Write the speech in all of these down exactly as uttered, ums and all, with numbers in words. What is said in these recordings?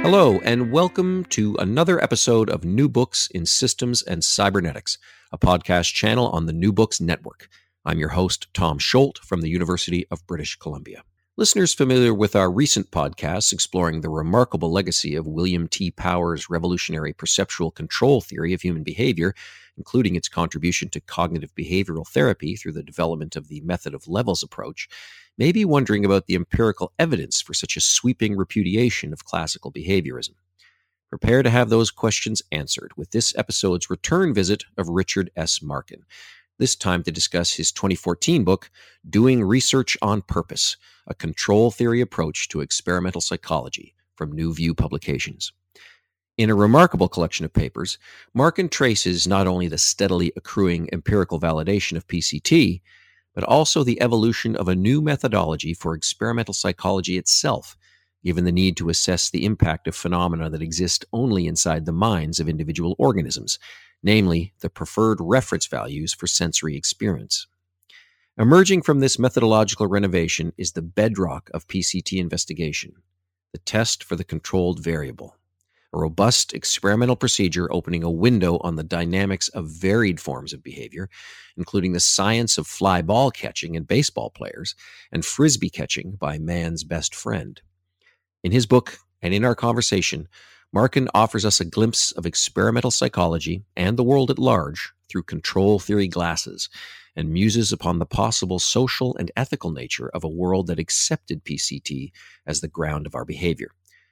Hello, and welcome to another episode of New Books in Systems and Cybernetics, a podcast channel on the New Books Network. I'm your host, Tom Scholt from the University of British Columbia. Listeners familiar with our recent podcasts exploring the remarkable legacy of William T. Power's revolutionary perceptual control theory of human behavior, including its contribution to cognitive behavioral therapy through the development of the method of levels approach, may be wondering about the empirical evidence for such a sweeping repudiation of classical behaviorism. Prepare to have those questions answered with this episode's return visit of Richard S. Markin, this time to discuss his twenty fourteen book, Doing Research on Purpose, a control theory approach to experimental psychology, from New View Publications. In a remarkable collection of papers, Markin traces not only the steadily accruing empirical validation of P C T, but also the evolution of a new methodology for experimental psychology itself, given the need to assess the impact of phenomena that exist only inside the minds of individual organisms, namely the preferred reference values for sensory experience. Emerging from this methodological renovation is the bedrock of P C T investigation, the test for the controlled variable, a robust experimental procedure opening a window on the dynamics of varied forms of behavior, including the science of fly ball catching in baseball players and frisbee catching by man's best friend. In his book and in our conversation, Markin offers us a glimpse of experimental psychology and the world at large through control theory glasses, and muses upon the possible social and ethical nature of a world that accepted P C T as the ground of our behavior.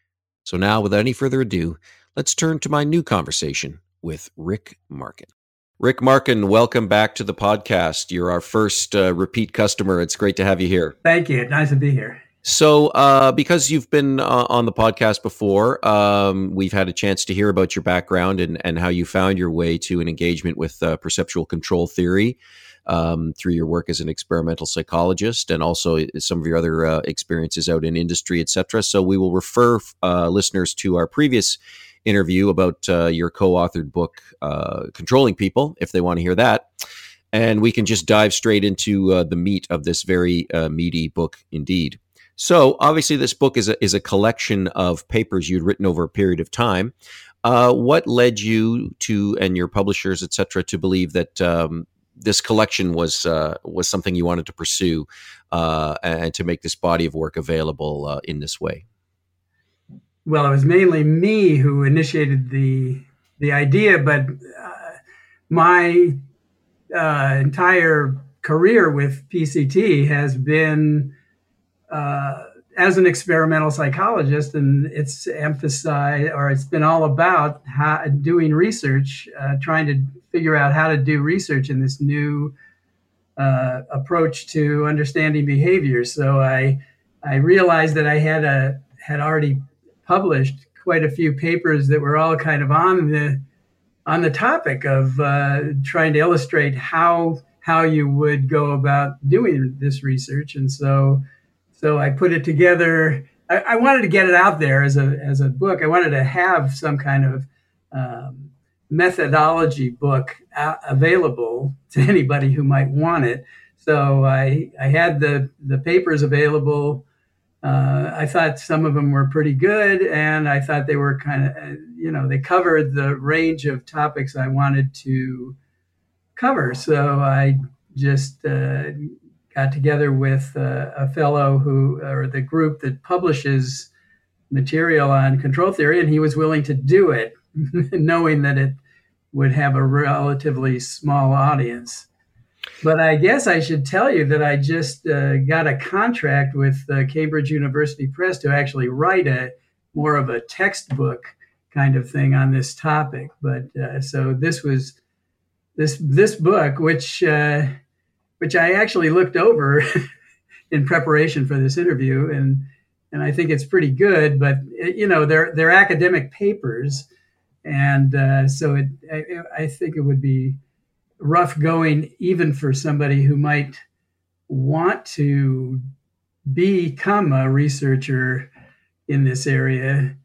So now, without any further ado, let's turn to my new conversation with Rick Markin. Rick Markin, welcome back to the podcast. You're our first uh, repeat customer. It's great to have you here. Thank you. Nice to be here. So uh, because you've been uh, on the podcast before, um, we've had a chance to hear about your background and, and how you found your way to an engagement with uh, perceptual control theory um, through your work as an experimental psychologist, and also some of your other uh, experiences out in industry, et cetera. So we will refer uh, listeners to our previous interview about uh, your co-authored book, uh, Controlling People, if they want to hear that. And we can just dive straight into uh, the meat of this very uh, meaty book indeed. So obviously this book is a, is a collection of papers you'd written over a period of time. Uh, what led you to, and your publishers, et cetera, to believe that um, this collection was uh, was something you wanted to pursue uh, and to make this body of work available uh, in this way? Well, it was mainly me who initiated the the idea, but uh, my uh, entire career with P C T has been uh, as an experimental psychologist, and it's emphasized, or it's been all about how, doing research, uh, trying to figure out how to do research in this new uh, approach to understanding behavior. So I I realized that I had a had already published quite a few papers that were all kind of on the on the topic of uh, trying to illustrate how how you would go about doing this research, and so so I put it together. I, I wanted to get it out there as a as a book. I wanted to have some kind of um, methodology book a- available to anybody who might want it. So I I had the the papers available. Uh, I thought some of them were pretty good, and I thought they were kind of, you know, they covered the range of topics I wanted to cover. So I just uh, got together with uh, a fellow who, or the group that publishes material on control theory, and he was willing to do it, knowing that it would have a relatively small audience. But I guess I should tell you that I just uh, got a contract with uh, Cambridge University Press to actually write a more of a textbook kind of thing on this topic. But uh, so this was this this book, which uh, which I actually looked over in preparation for this interview, and and I think it's pretty good. But it, you know, they're they're academic papers, and uh, so it I, I think it would be rough going even for somebody who might want to become a researcher in this area.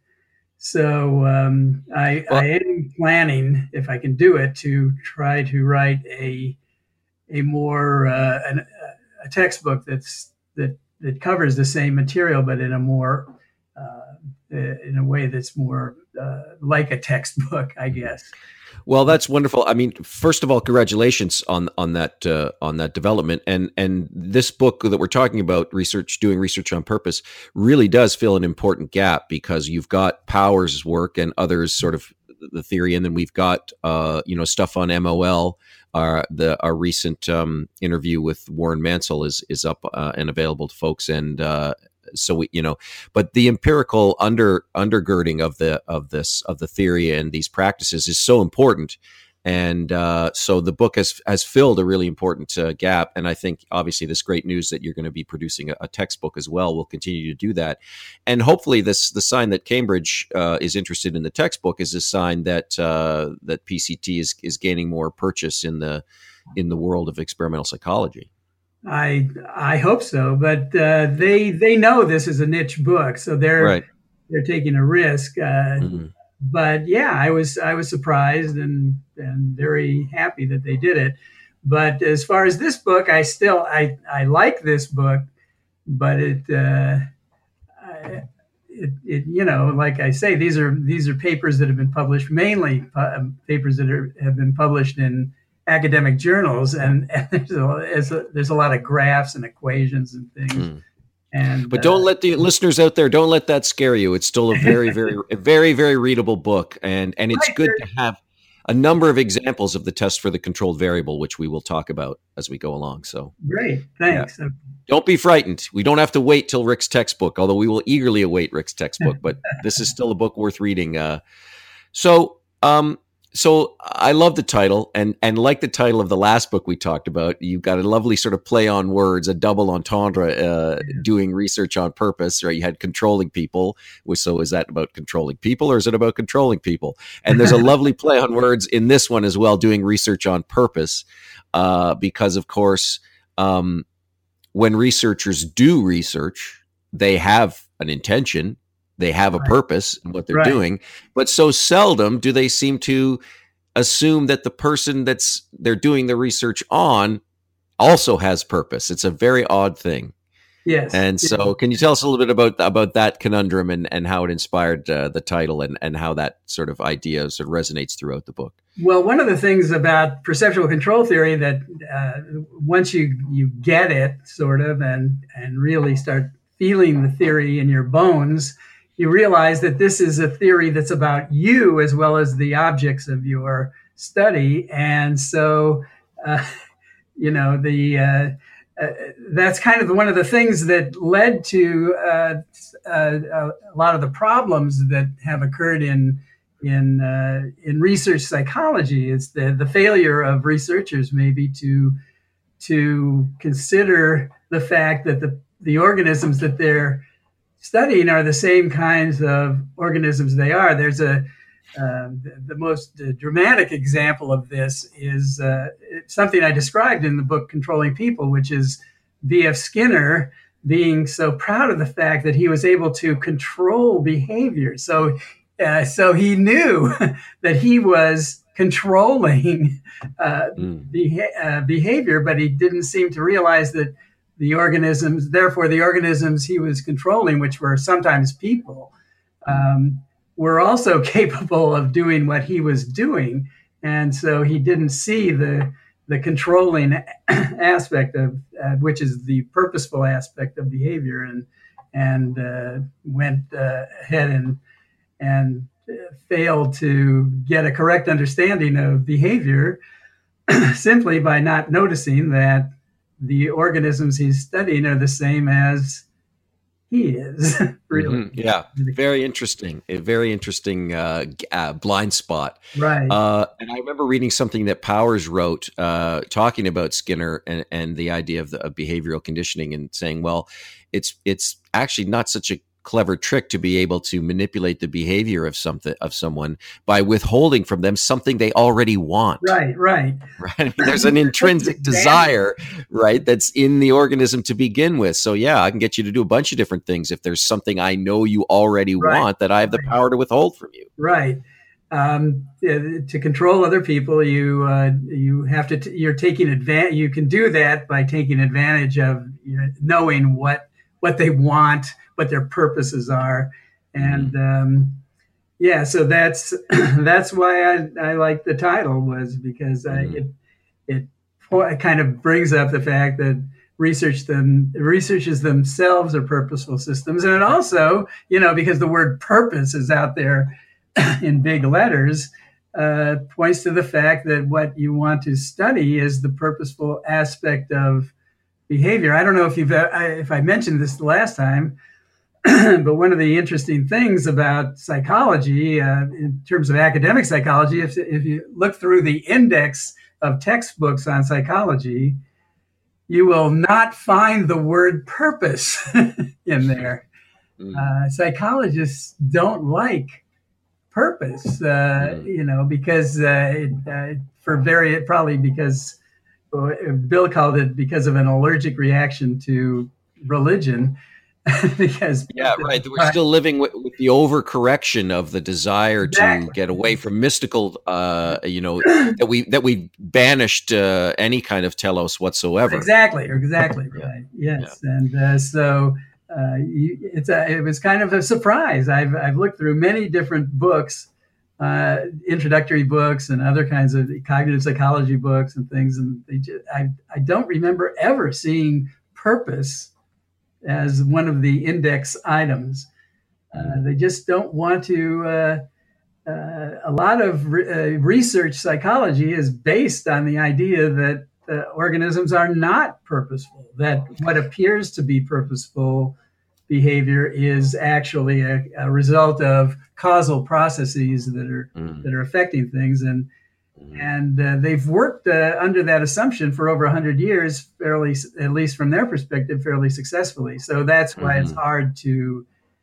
So um, I, well, I am planning, if I can do it, to try to write a a more uh, an, a textbook that's that that covers the same material, but in a more uh, uh, in a way that's more uh, like a textbook, I guess. Well, that's wonderful. I mean, first of all, congratulations on on that uh, on that development, and and this book that we're talking about, research, doing research on purpose, really does fill an important gap, because you've got Powers' work and others, sort of the theory, and then we've got uh, you know stuff on M O L. Our the our recent um, interview with Warren Mansell is is up uh, and available to folks, and uh, so we you know, but the empirical under undergirding of the of this of the theory and these practices is so important, and uh, so the book has has filled a really important uh, gap. And I think obviously this great news that you're going to be producing a, a textbook as well will continue to do that, and hopefully this the sign that Cambridge uh, is interested in the textbook is a sign that uh, that P C T is is gaining more purchase in the in the world of experimental psychology. I I hope so, but uh, they they know this is a niche book, so they're Right. they're taking a risk. Uh, Mm-hmm. But yeah, I was I was surprised and and very happy that they did it. But as far as this book, I still I I like this book, but it uh, I, it, it you know like I say, these are these are papers that have been published, mainly uh, papers that are, have been published in academic journals, and, and there's, a, there's, a, there's a lot of graphs and equations and things. Mm. And But don't uh, let the listeners out there, don't let that scare you. It's still a very, very, a very, very readable book, and and it's Right. good to have a number of examples of the test for the controlled variable, which we will talk about as we go along. So Great, thanks. don't be frightened. We don't have to wait till Rick's textbook, although we will eagerly await Rick's textbook. But this is still a book worth reading. Uh, so. Um, So I love the title, and and like the title of the last book we talked about, you've got a lovely sort of play on words, a double entendre, uh, doing research on purpose, right? You had controlling people. So is that about controlling people, or is it about controlling people? And there's a lovely play on words in this one as well, doing research on purpose, uh, because of course, um, when researchers do research, they have an intention. They have a purpose in what they're Right. doing, but so seldom do they seem to assume that the person that's they're doing the research on also has purpose. It's a very odd thing. Yes. And so can you tell us a little bit about about that conundrum, and, and how it inspired uh, the title, and, and how that sort of idea sort of resonates throughout the book? Well, one of the things about perceptual control theory that uh, once you, you get it sort of and, and really start feeling the theory in your bones, you realize that this is a theory that's about you as well as the objects of your study. And so, uh, you know, the uh, uh, that's kind of one of the things that led to uh, uh, a lot of the problems that have occurred in in uh, in research psychology. It's the the failure of researchers maybe to to consider the fact that the the organisms that they're studying are the same kinds of organisms they are. There's a uh, the, the most uh, dramatic example of this is uh, something I described in the book Controlling People, which is B F Skinner being so proud of the fact that he was able to control behavior. So, uh, so he knew that he was controlling uh, Mm. beha- uh, behavior, but he didn't seem to realize that the organisms, therefore the organisms he was controlling, which were sometimes people, um, were also capable of doing what he was doing. And so he didn't see the the controlling aspect of, uh, which is the purposeful aspect of behavior, and and uh, went uh, ahead and and failed to get a correct understanding of behavior simply by not noticing that the organisms he's studying are the same as he is. Really. Mm-hmm. Yeah. Very interesting. A very interesting uh, uh, blind spot. Right. Uh, and I remember reading something that Powers wrote uh, talking about Skinner and, and the idea of, the, of behavioral conditioning, and saying, well, it's it's actually not such a clever trick to be able to manipulate the behavior of something of someone by withholding from them something they already want. Right, right. Right. I mean, there's an intrinsic desire, right, that's in the organism to begin with. So yeah, I can get you to do a bunch of different things if there's something I know you already Right. want that I have the power to withhold from you. Right. Um, to control other people, you uh, you have to. T- you're taking advantage. You can do that by taking advantage of, you know, knowing what what they want, what their purposes are, And um, yeah, so that's that's why I, I like the title, was because I, Mm-hmm. it it it kind of brings up the fact that research them researchers themselves are purposeful systems, and it also, you know, because the word purpose is out there in big letters, uh, points to the fact that what you want to study is the purposeful aspect of behavior. I don't know if you've if I mentioned this the last time, but one of the interesting things about psychology, uh, in terms of academic psychology, if if you look through the index of textbooks on psychology, you will not find the word purpose in there. Mm. Uh, psychologists don't like purpose, uh, mm. you know, because uh, it, uh, for very probably because uh, Bill called it because of an allergic reaction to religion. because yeah, right. We're still living with, with the overcorrection of the desire exactly. to get away from mystical, uh, you know, that we that we banished uh, any kind of telos whatsoever. Exactly, exactly right. Yes, yeah. and uh, so uh, you, it's a, it was kind of a surprise. I've I've looked through many different books, uh, introductory books, and other kinds of cognitive psychology books and things, and they just, I I don't remember ever seeing purpose as one of the index items. Uh, they just don't want to. Uh, uh, a lot of re- uh, research psychology is based on the idea that uh, organisms are not purposeful, that what appears to be purposeful behavior is actually a, a result of causal processes that are mm. that are affecting things. And And uh, they've worked uh, under that assumption for over one hundred years, fairly, at least from their perspective, fairly successfully. So that's why mm-hmm. it's hard to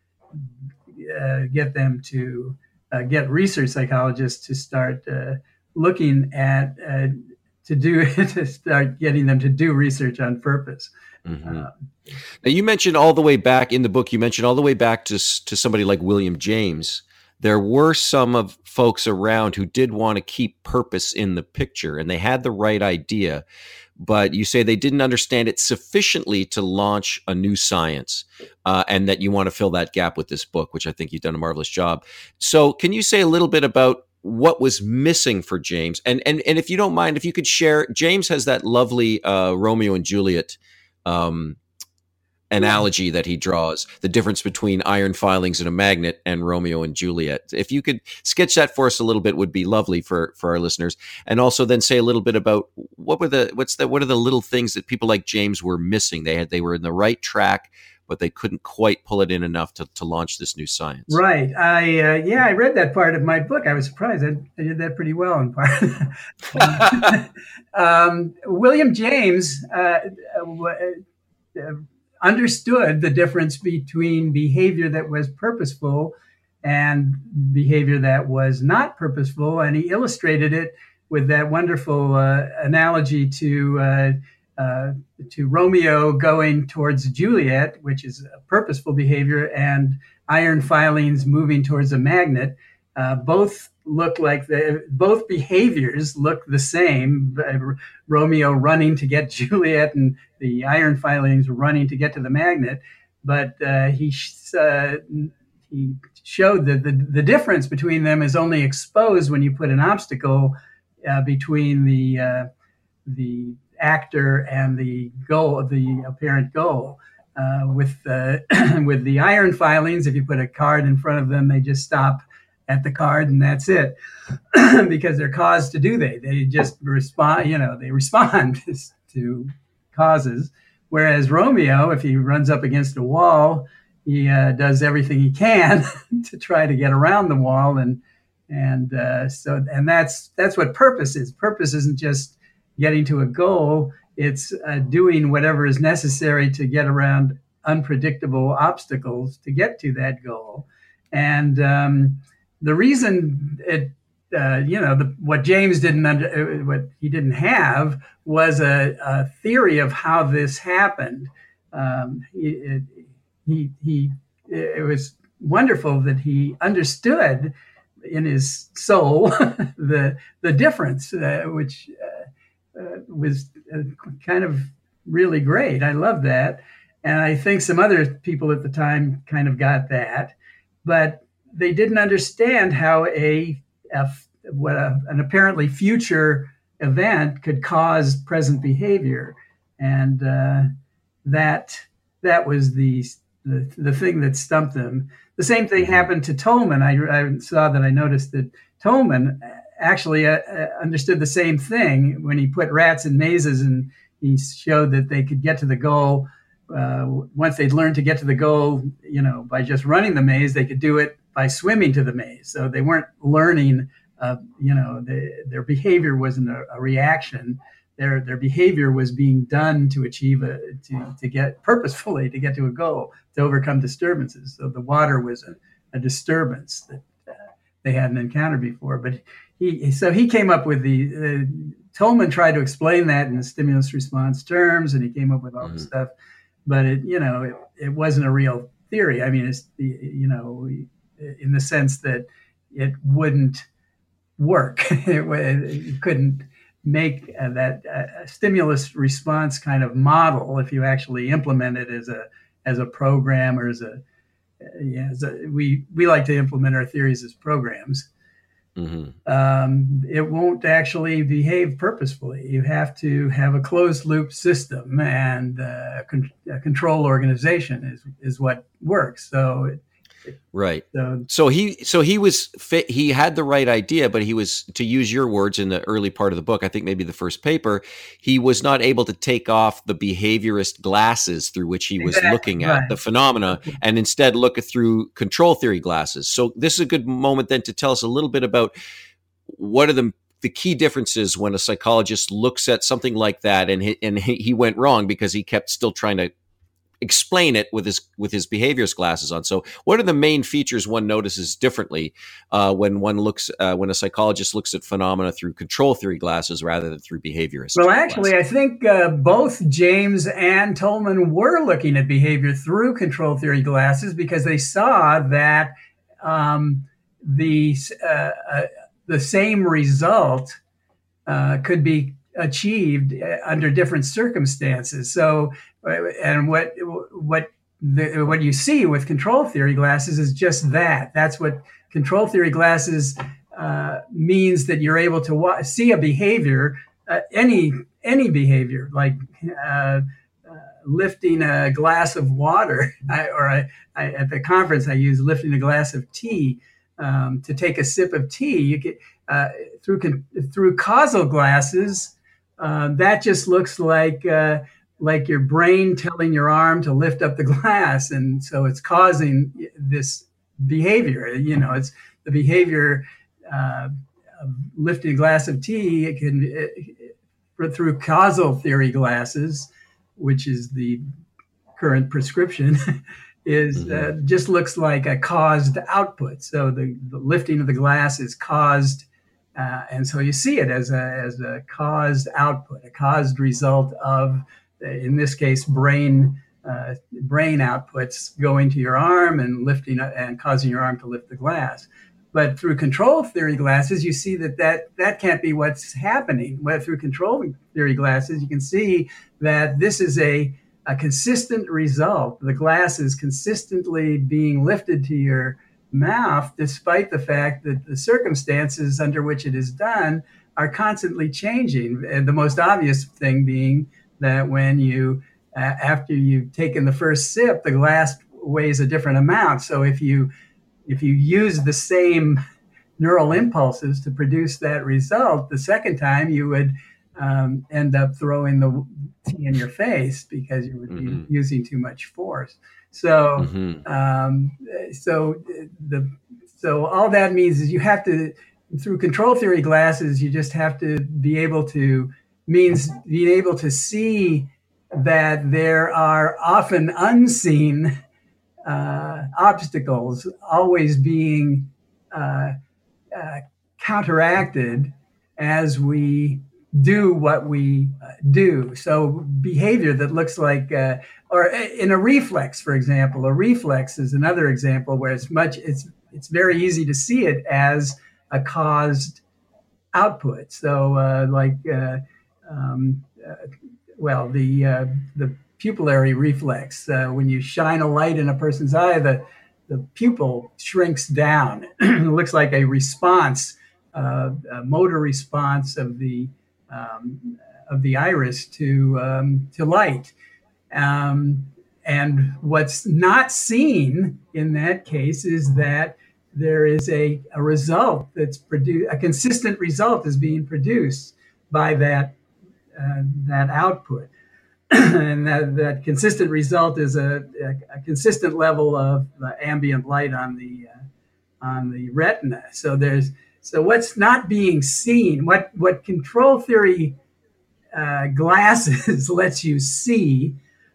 uh, get them to uh, get research psychologists to start uh, looking at, uh, to do, to start getting them to do research on purpose. Mm-hmm. Uh, now, you mentioned all the way back in the book, you mentioned all the way back to, to somebody like William James. There were some of folks around who did want to keep purpose in the picture, and they had the right idea, but you say they didn't understand it sufficiently to launch a new science, uh, and that you want to fill that gap with this book, which I think you've done a marvelous job. So can you say a little bit about what was missing for James? And and and if you don't mind, if you could share, James has that lovely uh, Romeo and Juliet um analogy that he draws, the difference between iron filings and a magnet and Romeo and Juliet. If you could sketch that for us a little bit, would be lovely for, for our listeners. And also then say a little bit about what were the, what's the, what are the little things that people like James were missing? They had, they were in the right track, but they couldn't quite pull it in enough to, to launch this new science. Right. I, uh, yeah, I read that part of my book. I was surprised. I, I did that pretty well in part. um, William James, uh, uh, understood the difference between behavior that was purposeful and behavior that was not purposeful. And he illustrated it with that wonderful uh, analogy to uh, uh, to Romeo going towards Juliet, which is a purposeful behavior, and iron filings moving towards a magnet. Uh, both look like the both behaviors look the same. Romeo running to get Juliet, and the iron filings running to get to the magnet. But uh, he uh, he showed that the, the difference between them is only exposed when you put an obstacle uh, between the uh, the actor and the goal, the apparent goal. Uh, with uh, with the iron filings, if you put a card in front of them, they just stop at the card and that's it, because they're caused to do they. They just respond, you know, they respond to causes. Whereas Romeo, if he runs up against a wall, he uh, does everything he can to try to get around the wall, and and uh, so and that's that's what purpose is. Purpose isn't just getting to a goal; it's uh, doing whatever is necessary to get around unpredictable obstacles to get to that goal. And um, the reason it, uh, you know, the, what James didn't under, what he didn't have was a, a theory of how this happened. Um, he, it, he, he, it was wonderful that he understood in his soul the the difference, uh, which uh, uh, was uh, kind of really great. I love that, and I think some other people at the time kind of got that. but they didn't understand how a, a what a, an apparently future event could cause present behavior, and uh, that that was the, the the thing that stumped them. The same thing happened to Tolman. I, I saw that I noticed that Tolman actually uh, understood the same thing when he put rats in mazes, and he showed that they could get to the goal. Uh, once they'd learned to get to the goal, you know, by just running the maze, they could do it by swimming to the maze. So they weren't learning, uh, you know, they, their behavior wasn't a, a reaction. Their their behavior was being done to achieve a to, to get purposefully to get to a goal, to overcome disturbances. So the water was a, a disturbance that uh, they hadn't encountered before. But he so he came up with the uh, Tolman tried to explain that in the stimulus response terms, and he came up with all mm-hmm. the stuff. But it you know it, it wasn't a real theory. I mean, it's you know in the sense that it wouldn't work. it, it couldn't make uh, that uh, stimulus response kind of model if you actually implement it as a as a program or as a uh, yeah as a, we we like to implement our theories as programs. Mm-hmm. Um, it won't actually behave purposefully. You have to have a closed loop system, and uh, con- a control organization is is what works. So. It, Right. So, so he, so he was fit. He had the right idea, but he was, to use your words in the early part of the book, I think maybe the first paper, he was not able to take off the behaviorist glasses through which he was exactly, looking at right. the phenomena, and instead look through control theory glasses. So this is a good moment then to tell us a little bit about what are the the key differences when a psychologist looks at something like that, and he, and he went wrong because he kept still trying to explain it with his with his behaviorist glasses on. So what are the main features one notices differently uh, when one looks uh, when a psychologist looks at phenomena through control theory glasses rather than through behaviorist well actually glasses? I think uh, both James and Tolman were looking at behavior through control theory glasses, because they saw that um, the uh, uh, the same result uh, could be achieved under different circumstances. So, and what what the, what you see with control theory glasses is just that. That's what control theory glasses uh, means, that you're able to wa- see a behavior, uh, any any behavior, like uh, uh, lifting a glass of water, I, or I, I, at the conference I use lifting a glass of tea. Um, to take a sip of tea, you get uh, through through causal glasses. Uh, that just looks like uh, like your brain telling your arm to lift up the glass, and so it's causing this behavior. You know, it's the behavior uh, of lifting a glass of tea. It can it, through causal theory glasses, which is the current prescription. is mm-hmm. uh, just looks like a caused output. So the, the lifting of the glass is caused, uh, and so you see it as a as a caused output, a caused result of, in this case, brain uh, brain outputs going to your arm and lifting and causing your arm to lift the glass. But through control theory glasses, you see that that, that can't be what's happening. Well, through control theory glasses, you can see that this is a a consistent result. The glass is consistently being lifted to your mouth, despite the fact that the circumstances under which it is done are constantly changing. And the most obvious thing being that when you, uh, after you've taken the first sip, the glass weighs a different amount. So if you, if you use the same neural impulses to produce that result, the second time you would Um, end up throwing the tea in your face because you would be mm-hmm. using too much force. So, mm-hmm. um, so the so all that means is you have to, through control theory glasses, you just have to be able to means being able to see that there are often unseen uh, obstacles always being uh, uh, counteracted as we do what we uh, do. So behavior that looks like, uh, or in a reflex, for example, a reflex is another example where it's much, it's, it's very easy to see it as a caused output. So uh, like, uh, um, uh, well, the, uh, the pupillary reflex, uh, when you shine a light in a person's eye, the, the pupil shrinks down. It looks like a response, uh, a motor response of the um, of the iris to um, to light. Um, and what's not seen in that case is that there is a, a result that's produced, a consistent result is being produced by that uh, that output. And that, that consistent result is a, a, a consistent level of uh, ambient light on the uh, on the retina. So there's so what's not being seen, what what control theory uh, glasses lets you see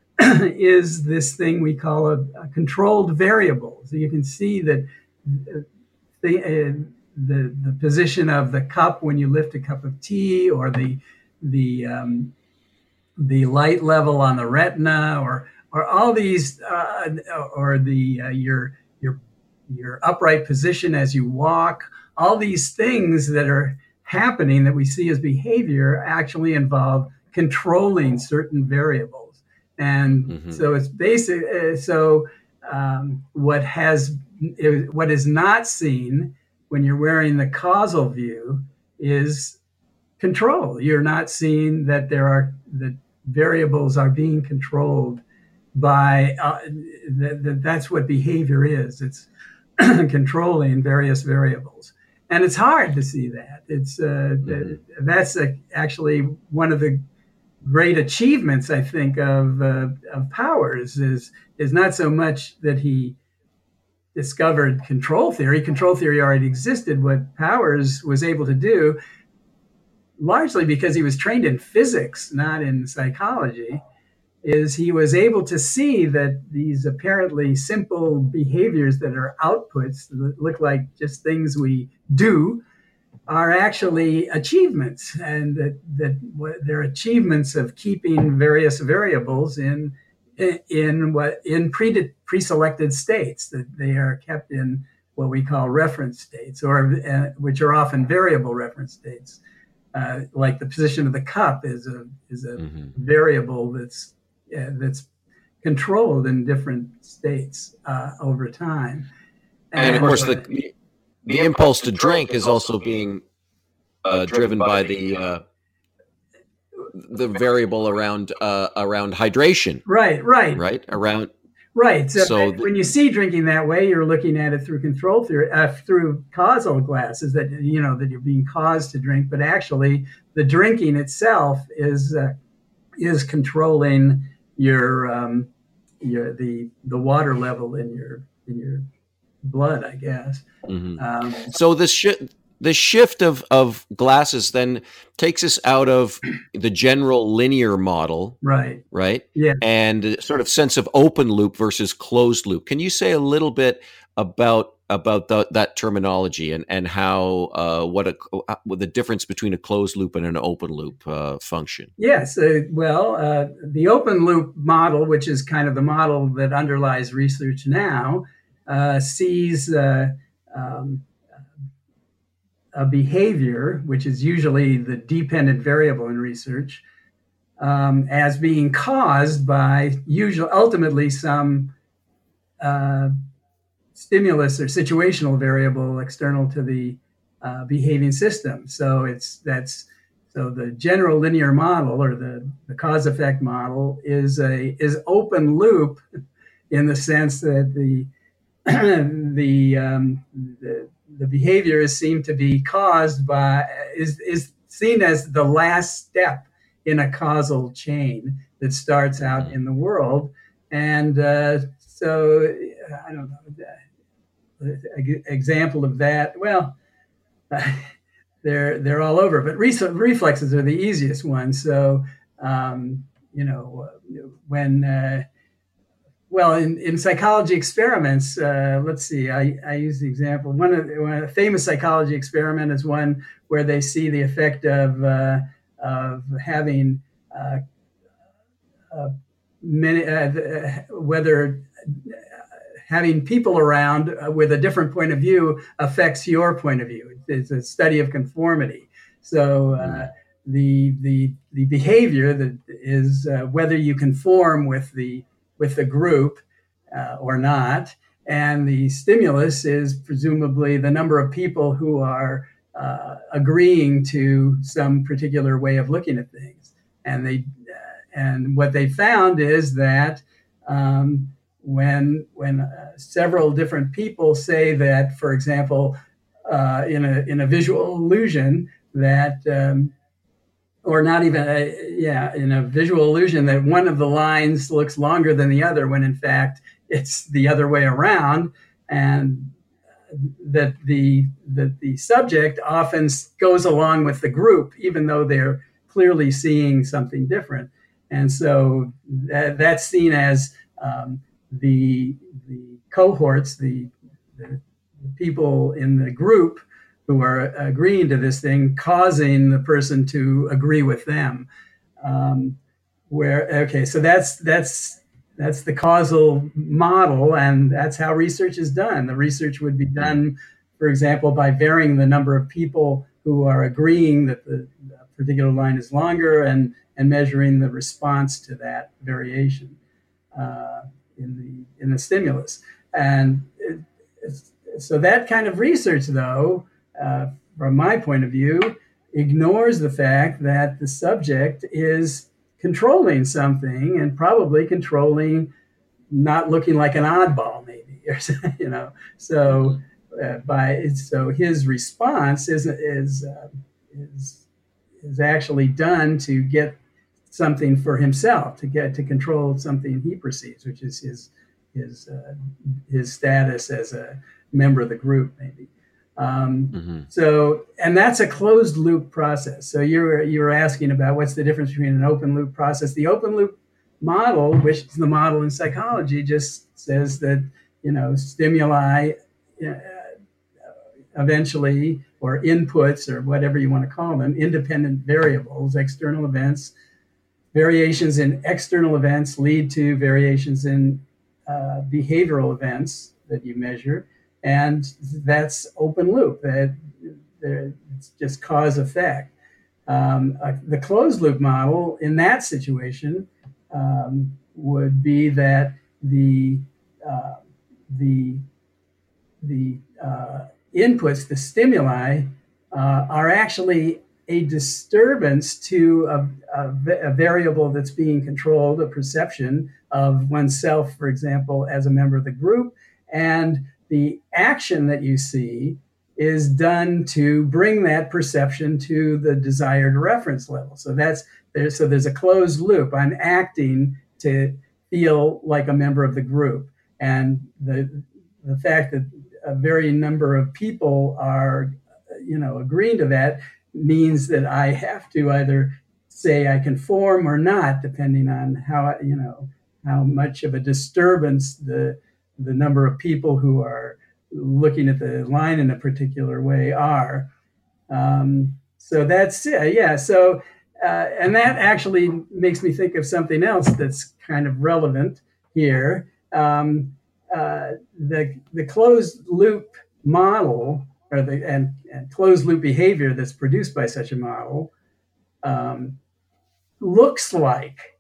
is this thing we call a, a controlled variable. So you can see that the, uh, the the position of the cup when you lift a cup of tea, or the the um, the light level on the retina, or or all these, uh, or the uh, your your your upright position as you walk. All these things that are happening that we see as behavior actually involve controlling certain variables. And mm-hmm. so it's basic. Uh, so um, what has what is not seen when you're wearing the causal view is control. You're not seeing that there are the variables are being controlled by. Uh, th- th- that's what behavior is. It's controlling various variables, and it's hard to see that. It's uh, mm-hmm. that's a, actually one of the great achievements, I think, of uh, of Powers is is not so much that he discovered control theory. Control theory already existed. What Powers was able to do, largely because he was trained in physics, not in psychology, is he was able to see that these apparently simple behaviors that are outputs that look like just things we do are actually achievements, and that, that they're achievements of keeping various variables in in what in pre pre-selected states, that they are kept in what we call reference states, or uh, which are often variable reference states. Uh, like the position of the cup is a is a mm-hmm. variable that's uh, that's controlled in different states uh, over time. And, and of course, the the impulse to drink is also being uh, driven by the uh, the variable around uh, around hydration. Right, right, right around. Right. So, so when you see drinking that way, you're looking at it through control theory, uh, through causal glasses, that, you know, that you're being caused to drink, but actually the drinking itself is uh, is controlling your um, your the the water level in your in your blood, I guess. Mm-hmm. Um, so this sh- the shift of of glasses then takes us out of the general linear model, right? Right. Yeah. And sort of sense of open loop versus closed loop. Can you say a little bit about about the, that terminology and and how uh, what a what the difference between a closed loop and an open loop uh, function? Yes. Uh, well, uh, the open loop model, which is kind of the model that underlies research now, uh, sees uh, um, a behavior, which is usually the dependent variable in research, um, as being caused by usually ultimately some uh, stimulus or situational variable external to the uh, behaving system. So it's that's so the general linear model, or the, the cause effect model, is a is open loop in the sense that the the, um, the the behavior is seen to be caused by is is seen as the last step in a causal chain that starts out in the world. And uh, so I don't know, an example of that, well, uh, they're they're all over, but re- reflexes are the easiest ones. So um, you know, when uh, well, in, in psychology experiments, uh, let's see, I, I use the example. One of the, one of the famous psychology experiment is one where they see the effect of uh, of having uh, uh, many, uh, whether having people around with a different point of view affects your point of view. It's a study of conformity. So uh, the the the behavior that is uh, whether you conform with the with the group uh, or not, and the stimulus is presumably the number of people who are uh, agreeing to some particular way of looking at things. And they uh, and what they found is that um, when when uh, several different people say that, for example, uh, in a in a visual illusion that um, or not even a, yeah in a visual illusion that one of the lines looks longer than the other, when in fact it's the other way around, and that the that the subject often goes along with the group even though they're clearly seeing something different. And so that, that's seen as um, the the cohorts, the, the people in the group who are agreeing to this thing, causing the person to agree with them. Um, where okay, so that's that's that's the causal model, and that's how research is done. The research would be done, for example, by varying the number of people who are agreeing that the, the particular line is longer, and and measuring the response to that variation uh, in the in the stimulus. And it, it's, so that kind of research, though, uh, from my point of view, ignores the fact that the subject is controlling something, and probably controlling, not looking like an oddball, maybe, or you know. So uh, by so his response is is uh, is is actually done to get something for himself, to get to control something he perceives, which is his his uh, his status as a member of the group, maybe. Um, mm-hmm. So, and that's a closed loop process. So you were you were asking about what's the difference between an open loop process. The open loop model, which is the model in psychology, just says that, you know, stimuli uh, eventually, or inputs, or whatever you want to call them, independent variables, external events, variations in external events lead to variations in uh, behavioral events that you measure. And that's open loop. That it's just cause effect. Um, uh, the closed loop model in that situation um, would be that the uh, the the uh, inputs, the stimuli, uh, are actually a disturbance to a, a, a variable that's being controlled, a perception of oneself, for example, as a member of the group, and the action that you see is done to bring that perception to the desired reference level. So that's there. So there's a closed loop. I'm acting to feel like a member of the group, and the the fact that a very number of people are, you know, agreeing to that means that I have to either say I conform or not, depending on how you know how much of a disturbance the the number of people who are looking at the line in a particular way are. Um, so that's it. Yeah. So, uh, and that actually makes me think of something else that's kind of relevant here. Um, uh, the the closed loop model, or the and, and closed loop behavior that's produced by such a model, um, looks like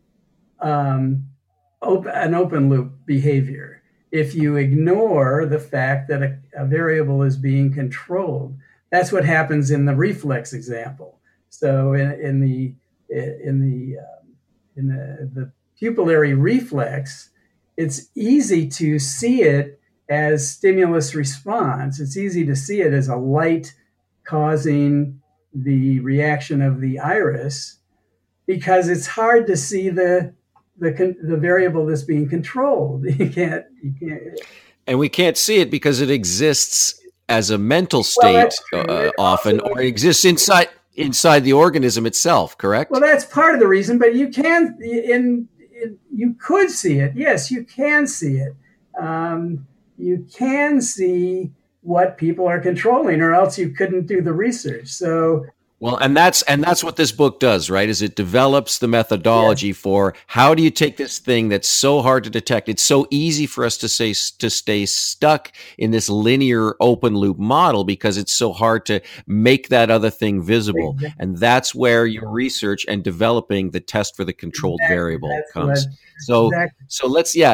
um, op- an open loop behavior if you ignore the fact that a, a variable is being controlled. That's what happens in the reflex example. So in, in the in the um, in the, the pupillary reflex, it's easy to see it as stimulus response. It's easy to see it as a light causing the reaction of the iris, because it's hard to see the the the variable that's being controlled. You can't you can't. And we can't see it because it exists as a mental state well, uh, often, or it exists inside inside the organism itself. Correct? Well, that's part of the reason. But you can in, in you could see it. Yes, you can see it. Um, you can see what people are controlling, or else you couldn't do the research. So. Well, and that's and that's what this book does, right? Is it develops the methodology yeah. for how do you take this thing that's so hard to detect? It's so easy for us to say to stay stuck in this linear open loop model because it's so hard to make that other thing visible. Exactly. And that's where your research and developing the test for the controlled exactly. variable that's comes. What, so exactly. so let's yeah.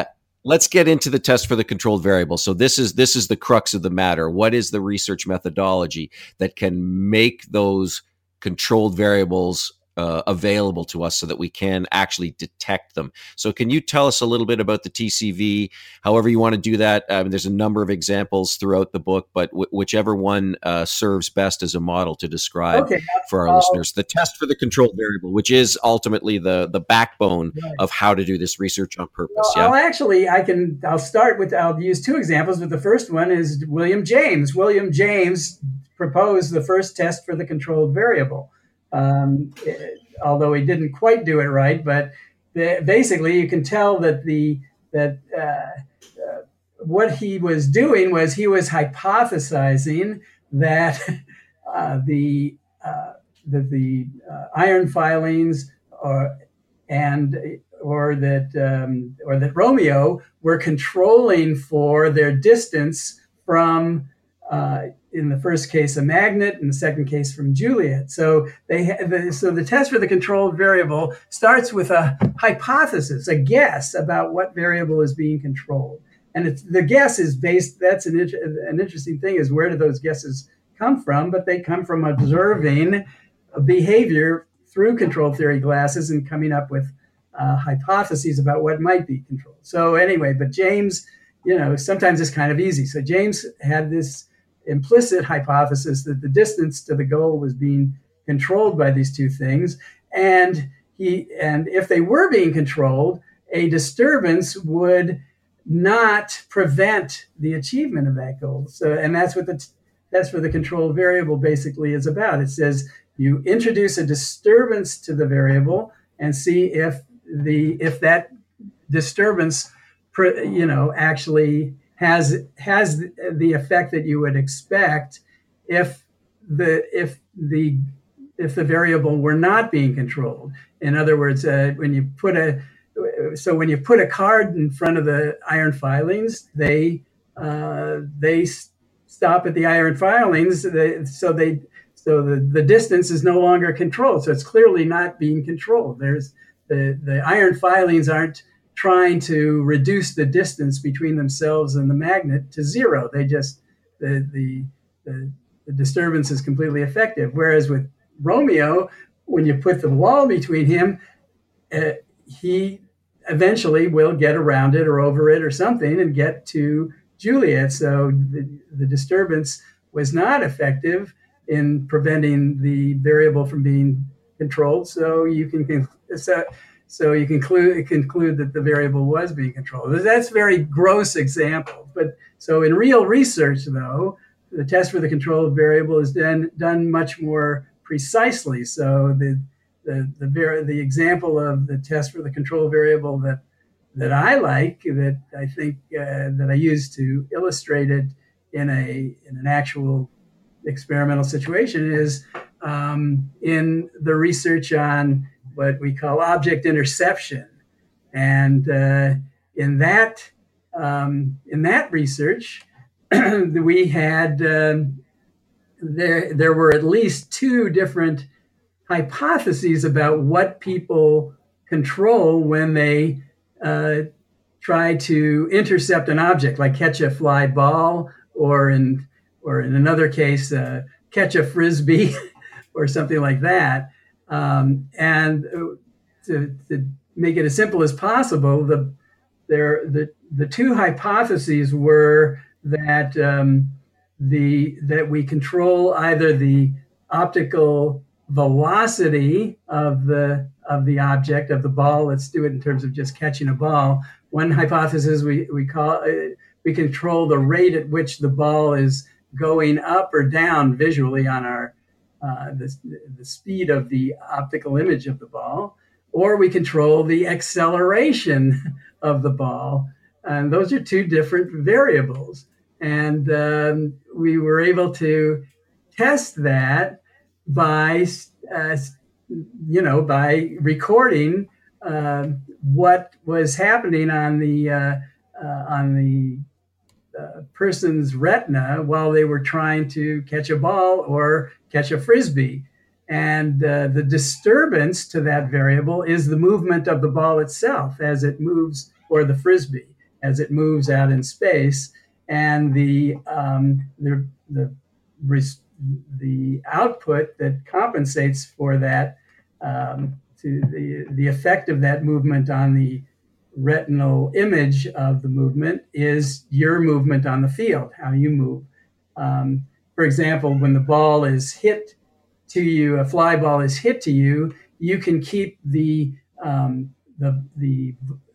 let's get into the test for the controlled variable. So this is this is the crux of the matter. What is the research methodology that can make those controlled variables uh, available to us so that we can actually detect them? So can you tell us a little bit about the T C V, however you want to do that? I mean, there's a number of examples throughout the book, but w- whichever one uh, serves best as a model to describe okay. for our uh, listeners, the test for the controlled variable, which is ultimately the, the backbone right. of how to do this research on purpose. Well, yeah. I'll actually, I can, I'll start with, I'll use two examples, but the first one is William James. William James proposed the first test for the controlled variable. Um, it, although he didn't quite do it right, but the, basically you can tell that the that uh, uh, what he was doing was he was hypothesizing that uh, the uh, that the uh, iron filings or and or that um, or that Romeo were controlling for their distance from. Uh, in the first case, a magnet, in the second case, from Juliet. So they ha- the, so the test for the controlled variable starts with a hypothesis, a guess about what variable is being controlled, and it's, the guess is based. That's an inter- an interesting thing is where do those guesses come from? But they come from observing behavior through control theory glasses and coming up with uh, hypotheses about what might be controlled. So anyway, but James, you know, sometimes it's kind of easy. So James had this implicit hypothesis that the distance to the goal was being controlled by these two things, and he and if they were being controlled, a disturbance would not prevent the achievement of that goal. So, and that's what the that's what the controlled variable basically is about. It says you introduce a disturbance to the variable and see if the if that disturbance, you know, actually has has the effect that you would expect if the if the if the variable were not being controlled. In other words, uh, when you put a so when you put a card in front of the iron filings, they uh, they stop at the iron filings. They, so they so the, the distance is no longer controlled. So it's clearly not being controlled. There's the the iron filings aren't trying to reduce the distance between themselves and the magnet to zero. They just, the, the, the, the disturbance is completely effective. Whereas with Romeo, when you put the wall between him, uh, he eventually will get around it or over it or something and get to Juliet. So the, the disturbance was not effective in preventing the variable from being controlled. So you can, so, So you conclude conclude that the variable was being controlled. That's a very gross example. But so in real research, though, the test for the controlled variable is done done much more precisely. So the the the, var- the example of the test for the controlled variable that that I like, that I think uh, that I use to illustrate it in a in an actual experimental situation is um, in the research on what we call object interception. And uh, in that um, in that research, we had uh, there there were at least two different hypotheses about what people control when they uh, try to intercept an object, like catch a fly ball, or in or in another case, uh, catch a frisbee, or something like that. Um, and to, to make it as simple as possible, the there the the two hypotheses were that um, the that we control either the optical velocity of the of the object of the ball. Let's do it in terms of just catching a ball. One hypothesis we we call uh, we control the rate at which the ball is going up or down visually on our uh, the, the speed of the optical image of the ball, or we control the acceleration of the ball. And those are two different variables. And um, we were able to test that by, uh, you know, by recording uh, what was happening on the uh, uh, on the uh, person's retina while they were trying to catch a ball or catch a frisbee. And uh, the disturbance to that variable is the movement of the ball itself as it moves, or the frisbee, as it moves out in space, and the um, the the the output that compensates for that, um, to the the effect of that movement on the retinal image of the movement is your movement on the field, how you move. Um, for example, when the ball is hit to you, a fly ball is hit to you, you can keep the um, the the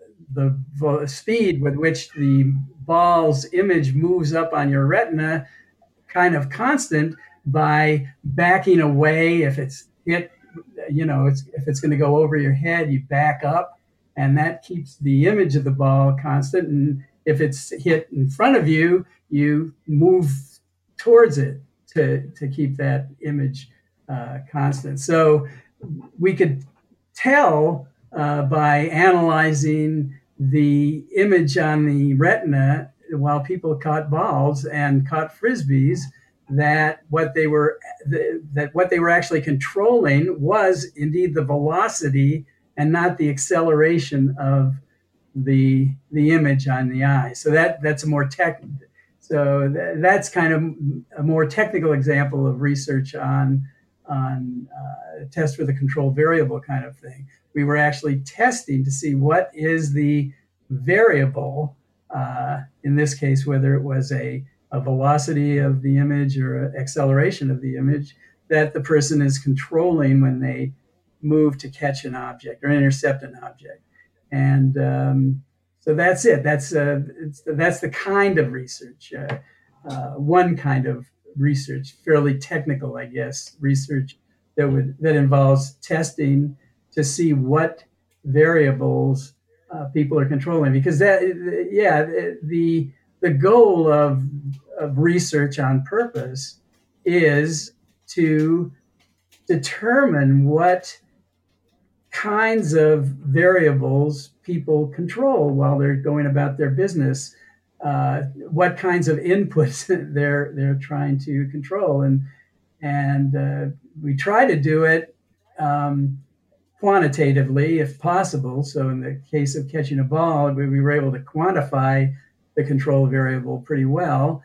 the speed with which the ball's image moves up on your retina kind of constant by backing away. If it's hit, you know, it's, if it's going to go over your head, you back up, and that keeps the image of the ball constant. And if it's hit in front of you, you move towards it to, to keep that image uh, constant. So we could tell uh, by analyzing the image on the retina while people caught balls and caught frisbees that what they were that what they were actually controlling was indeed the velocity and not the acceleration of the the image on the eye. So that that's a more tech so th- that's kind of a more technical example of research on on uh, test for the control variable kind of thing. We were actually testing to see what is the variable, uh, in this case, whether it was a, a velocity of the image or an acceleration of the image that the person is controlling when they move to catch an object or intercept an object. And um, so that's it. That's uh, it's, that's the kind of research, uh, uh, one kind of research, fairly technical, I guess, research that would that involves testing to see what variables uh, people are controlling. Because that, yeah, the the goal of of research on purpose is to determine what kinds of variables people control while they're going about their business. Uh, what kinds of inputs they're they're trying to control, and and uh, we try to do it um, quantitatively if possible. So in the case of catching a ball, we, we were able to quantify the control variable pretty well.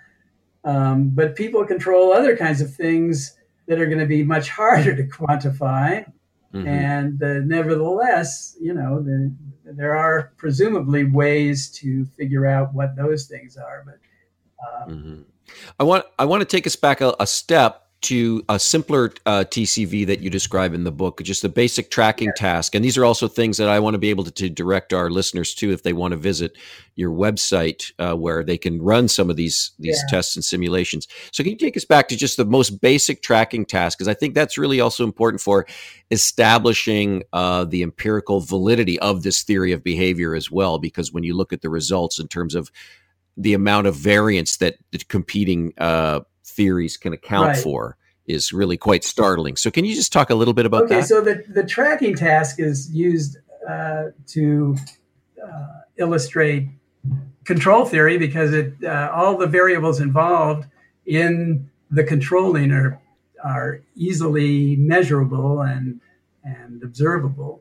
Um, but people control other kinds of things that are going to be much harder to quantify. Mm-hmm. And uh, nevertheless, you know, the, there are presumably ways to figure out what those things are. But um, mm-hmm. I want I want to take us back a, a step to a simpler uh, T C V that you describe in the book, just a basic tracking yeah. task. And these are also things that I want to be able to, to direct our listeners to if they want to visit your website uh, where they can run some of these these yeah. tests and simulations. So can you take us back to just the most basic tracking task? Because I think that's really also important for establishing uh, the empirical validity of this theory of behavior as well. Because when you look at the results in terms of the amount of variance that the competing uh, theories can account right. for is really quite startling. So can you just talk a little bit about okay, that? Okay, so the, the tracking task is used uh, to uh, illustrate control theory because it uh, all the variables involved in the controlling are are easily measurable and and observable.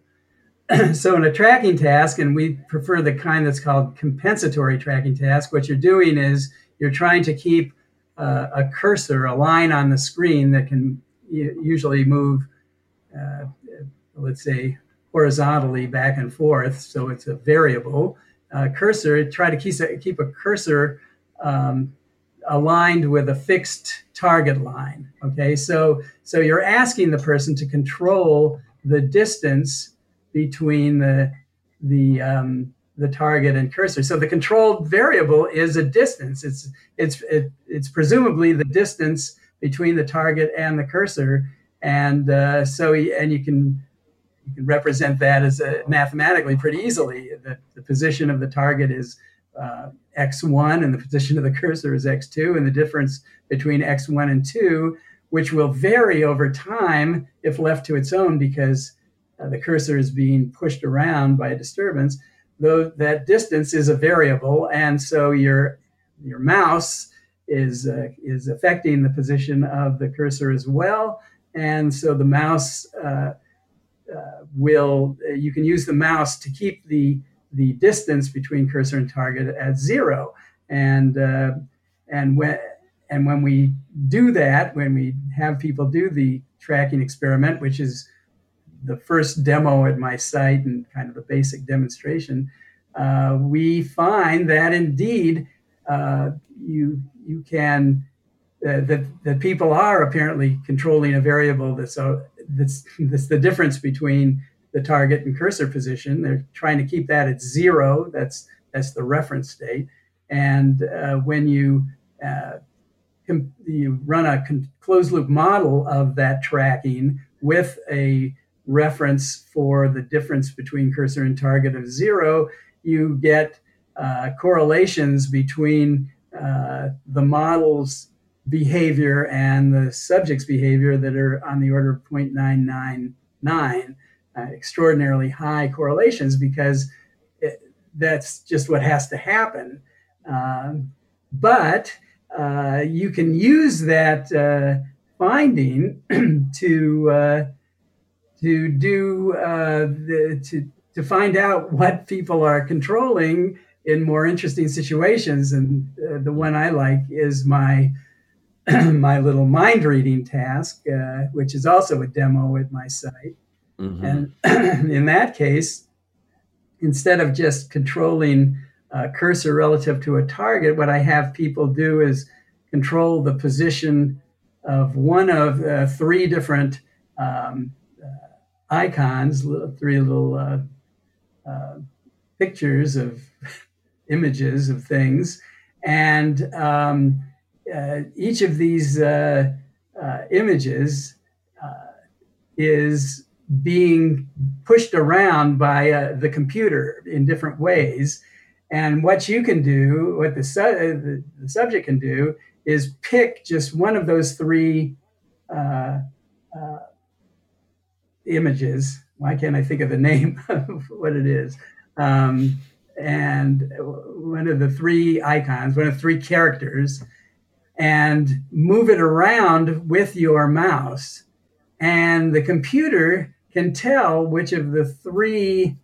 So in a tracking task, and we prefer the kind that's called compensatory tracking task, what you're doing is you're trying to keep uh, a cursor, a line on the screen that can usually move, uh, let's say, horizontally back and forth. So it's a variable uh, cursor. Try to keep a, keep a cursor um, aligned with a fixed target line. Okay, so so you're asking the person to control the distance between the the um, the target and cursor. So the controlled variable is a distance. It's it's it, it's presumably the distance between the target and the cursor, and uh, so and you can you can represent that as a, mathematically pretty easily. The, the position of the target is uh, x one, and the position of the cursor is x two, and the difference between x one and two, which will vary over time if left to its own because Uh, the cursor is being pushed around by a disturbance, though that distance is a variable, and so your your mouse is uh, is affecting the position of the cursor as well, and so the mouse uh, uh, will uh, you can use the mouse to keep the the distance between cursor and target at zero. And uh, and when and when we do that, when we have people do the tracking experiment, which is the first demo at my site and kind of a basic demonstration, uh, we find that indeed uh, you you can uh, that that people are apparently controlling a variable that's uh, that's that's the difference between the target and cursor position. They're trying to keep that at zero. That's that's the reference state. And uh, when you uh, com- you run a con- closed loop model of that tracking with a reference for the difference between cursor and target of zero, you get uh, correlations between uh, the model's behavior and the subject's behavior that are on the order of zero point nine nine nine, uh, extraordinarily high correlations, because it, that's just what has to happen. Um, but uh, you can use that uh, finding to uh, to do uh, the, to to find out what people are controlling in more interesting situations. And uh, the one I like is my my little mind reading task, uh, which is also a demo at my site. Mm-hmm. And in that case, instead of just controlling a cursor relative to a target, what I have people do is control the position of one of uh, three different um, uh, icons, three little uh, uh, pictures of images of things. And um, uh, each of these uh, uh, images uh, is being pushed around by uh, the computer in different ways. And what you can do, what the, su- the, the subject can do, is pick just one of those three uh, uh, images. Why can't I think of the name of what it is? Um, and one of the three icons, one of the three characters, and move it around with your mouse. And the computer can tell which of the three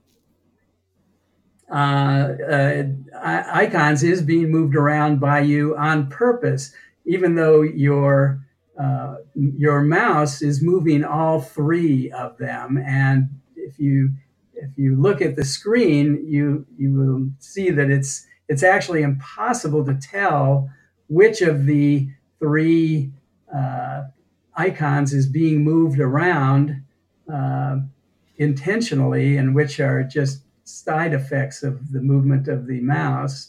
uh, uh, icons is being moved around by you on purpose, even though your uh, your mouse is moving all three of them. And if you if you look at the screen, you you will see that it's it's actually impossible to tell which of the three uh, icons is being moved around uh, intentionally, and which are just side effects of the movement of the mouse.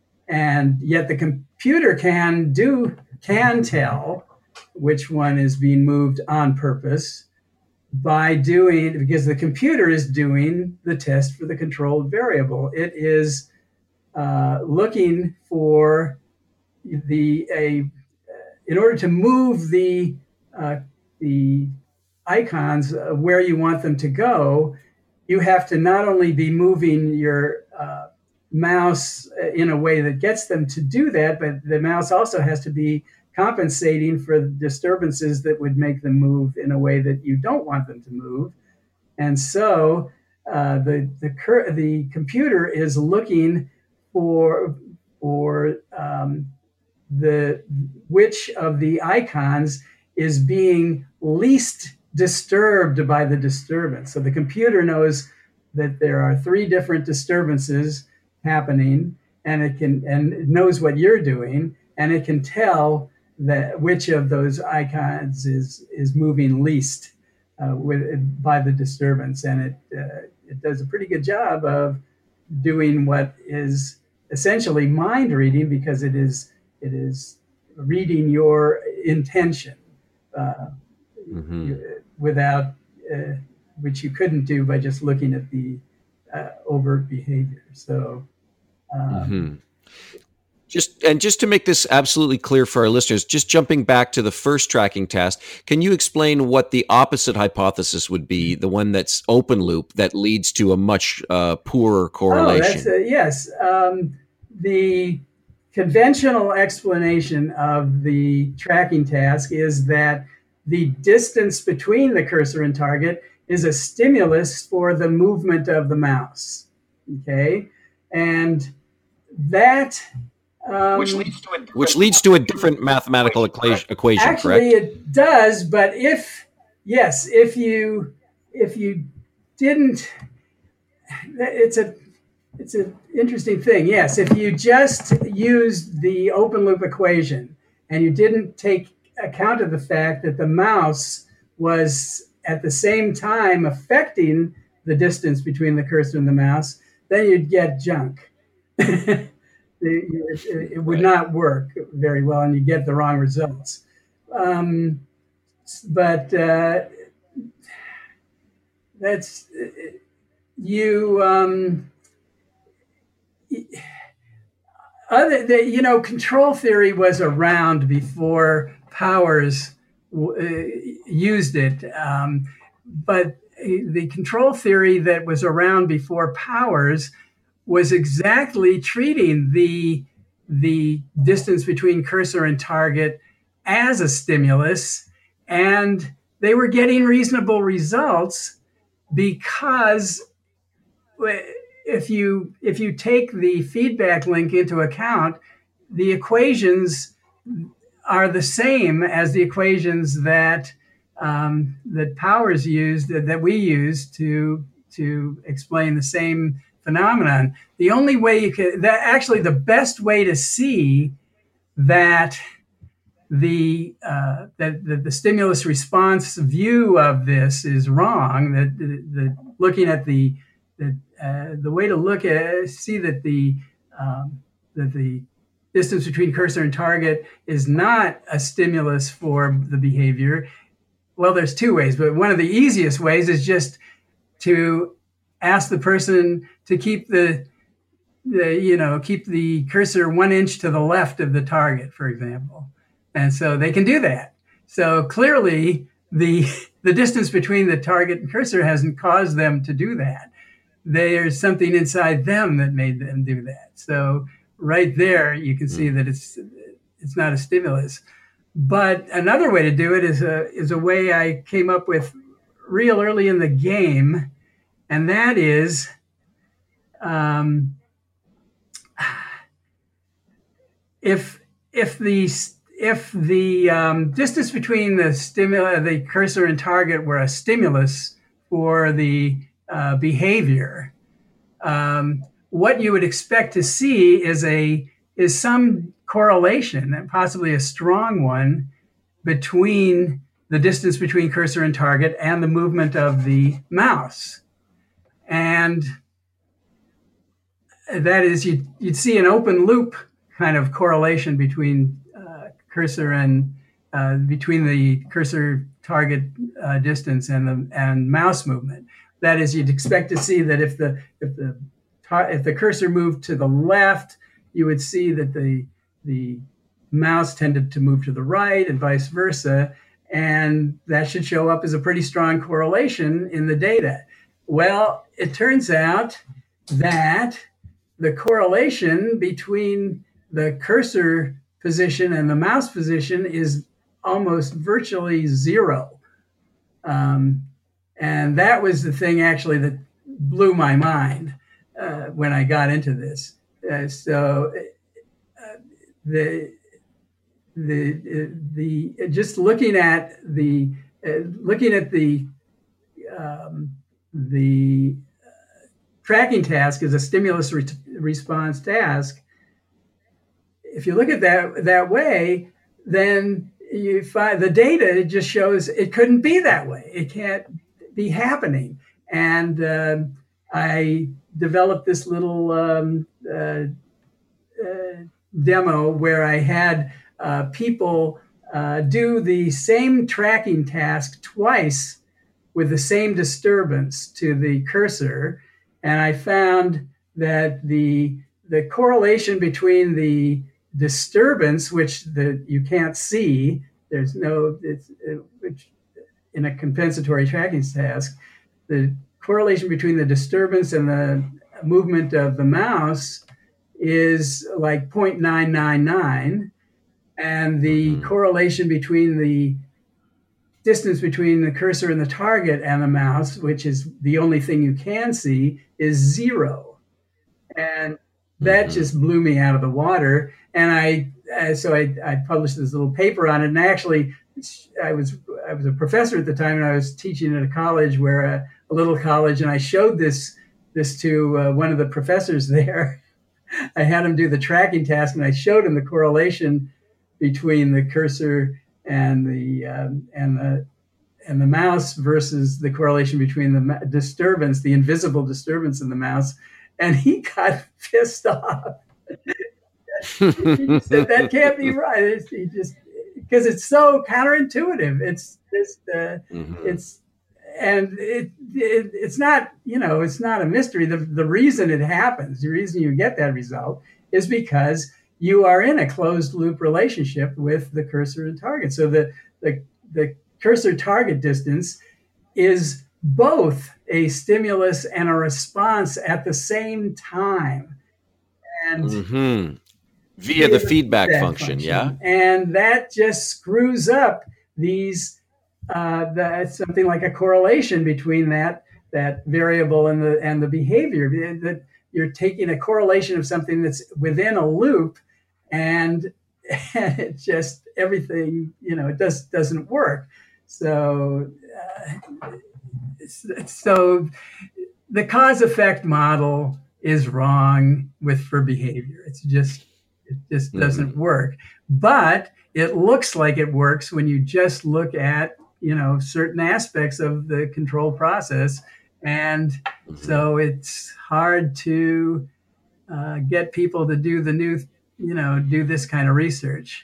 And yet the computer can do can tell which one is being moved on purpose by doing, because the computer is doing the test for the controlled variable. It is uh, looking for the a in order to move the uh, the icons uh, where you want them to go, you have to not only be moving your uh, mouse in a way that gets them to do that, but the mouse also has to be compensating for the disturbances that would make them move in a way that you don't want them to move. And so uh, the the cur- the computer is looking for for um, the which of the icons is being least disturbed by the disturbance. So the computer knows that there are three different disturbances happening, and it can and it knows what you're doing, and it can tell that which of those icons is is moving least uh, with by the disturbance, and it uh, it does a pretty good job of doing what is essentially mind reading, because it is it is reading your intention uh, mm-hmm. without uh, which you couldn't do by just looking at the uh, overt behavior. So. Um, mm-hmm. Just and just to make this absolutely clear for our listeners, just jumping back to the first tracking task, can you explain what the opposite hypothesis would be, the one that's open loop that leads to a much uh, poorer correlation? Oh, that's a, yes. Um, the conventional explanation of the tracking task is that the distance between the cursor and target is a stimulus for the movement of the mouse. Okay, and that um, which leads to a which leads to a different mathematical equation. equation actually, correct? it does. But if yes, if you if you didn't, it's a it's an interesting thing. Yes, if you just used the open loop equation and you didn't take account of the fact that the mouse was at the same time affecting the distance between the cursor and the mouse, then you'd get junk. it, it, it would Right. not work very well, and you get the wrong results. Um, but uh, that's you. Um, other, the, you know, control theory was around before Powers uh, used it, um, but the control theory that was around before Powers was exactly treating the the distance between cursor and target as a stimulus, and they were getting reasonable results because if you if you take the feedback link into account, the equations are the same as the equations that um, that Powers used, that, that we use to to explain the same phenomenon. The only way you could, that actually the best way to see that the uh, that, that the stimulus response view of this is wrong. That the, the looking at the the uh, the way to look at it, see that the um, that the distance between cursor and target is not a stimulus for the behavior. Well, there's two ways, but one of the easiest ways is just to ask the person to keep the, the you know, keep the cursor one inch to the left of the target, for example. And so they can do that. So clearly the, the distance between the target and cursor hasn't caused them to do that. There's something inside them that made them do that. So right there, you can see that it's it's not a stimulus. But another way to do it is a is a way I came up with real early in the game, and that is um, if if the if the um, distance between the stimulus, the cursor and target were a stimulus for the uh, behavior, um, what you would expect to see is a is some correlation, and possibly a strong one, between the distance between cursor and target and the movement of the mouse. And that is, you'd, you'd see an open loop kind of correlation between uh, cursor and uh, between the cursor target uh, distance and the and mouse movement. That is, you'd expect to see that if the if the if the cursor moved to the left, you would see that the the mouse tended to move to the right and vice versa. And that should show up as a pretty strong correlation in the data. Well, it turns out that the correlation between the cursor position and the mouse position is almost virtually zero. Um, and that was the thing actually that blew my mind uh, when I got into this. Uh, so uh, the the the just looking at the uh, looking at the um, the uh, tracking task as a stimulus re- response task. If you look at that that way, then you find the data just shows it couldn't be that way. It can't be happening. And uh, I developed this little um, uh, uh, demo where I had uh, people uh, do the same tracking task twice with the same disturbance to the cursor. And I found that the the correlation between the disturbance, which the you can't see, there's no, it's, it, which in a compensatory tracking task, the correlation between the disturbance and the movement of the mouse is like zero point nine nine nine, and the mm-hmm. correlation between the distance between the cursor and the target and the mouse, which is the only thing you can see, is zero. And that mm-hmm. just blew me out of the water. And I, uh, so I, I published this little paper on it. And actually, I was I was a professor at the time, and I was teaching at a college where a, a little college, and I showed this this to uh, one of the professors there. I had him do the tracking task, and I showed him the correlation between the cursor and the um, and the and the mouse versus the correlation between the disturbance, the invisible disturbance in the mouse, and he got pissed off. He said, "That can't be right." It's, he just because it's so counterintuitive. It's just uh, mm-hmm. it's and it, it it's not you know it's not a mystery. The the reason it happens, the reason you get that result, is because you are in a closed loop relationship with the cursor and target. So the the the cursor target distance is both a stimulus and a response at the same time, and mm-hmm. via the, the feedback, feedback function, function, yeah, and that just screws up these uh, the, something like a correlation between that that variable and the and the behavior. That you're taking a correlation of something that's within a loop, and, and it just everything you know it does doesn't work. So, uh, so the cause effect model is wrong with for behavior. It's just it just doesn't mm-hmm. work. But it looks like it works when you just look at you know certain aspects of the control process, and mm-hmm. so it's hard to uh, get people to do the new you know do this kind of research.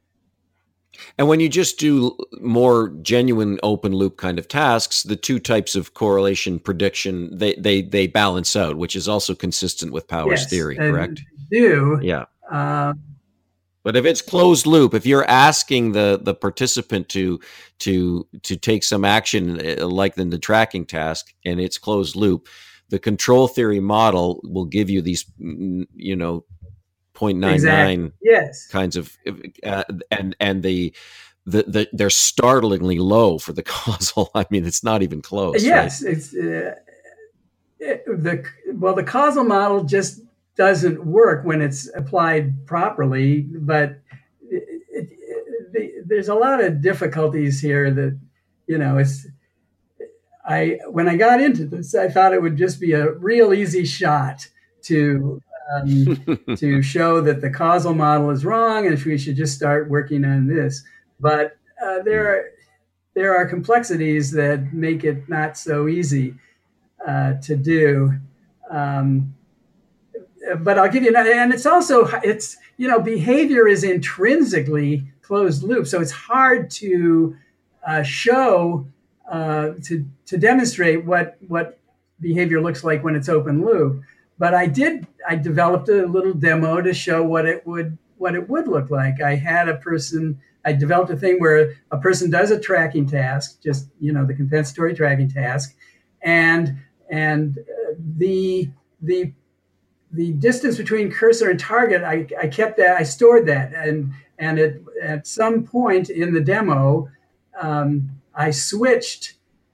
And when you just do more genuine open loop kind of tasks, the two types of correlation prediction, they they they balance out, which is also consistent with Power's yes, theory, correct? Do. Yeah. Um, but if it's closed loop, if you're asking the the participant to to to take some action like in the tracking task and it's closed loop, the control theory model will give you these, you know, zero point nine nine exactly. yes. kinds of, uh, and and the, the the they're startlingly low for the causal. I mean, it's not even close. Yes, right? it's uh, it, the well, the causal model just doesn't work when it's applied properly. But it, it, it, there's a lot of difficulties here. That you know, it's I when I got into this, I thought it would just be a real easy shot to. Um, to show that the causal model is wrong and we should just start working on this. But uh, there are there are complexities that make it not so easy uh, to do. Um, but I'll give you another, and it's also it's you know behavior is intrinsically closed loop, so it's hard to uh, show uh, to to demonstrate what what behavior looks like when it's open loop. But I did. I developed a little demo to show what it would what it would look like. I had a person. I developed a thing where a person does a tracking task, just you know the compensatory tracking task, and and uh, the the the distance between cursor and target. I, I kept that. I stored that, and and it, at some point in the demo, um, I switched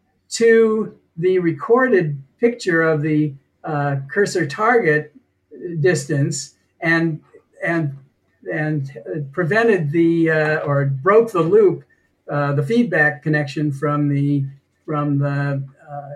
to the recorded picture of the Uh, cursor target distance and and and prevented the uh, or broke the loop, uh, the feedback connection from the from the uh,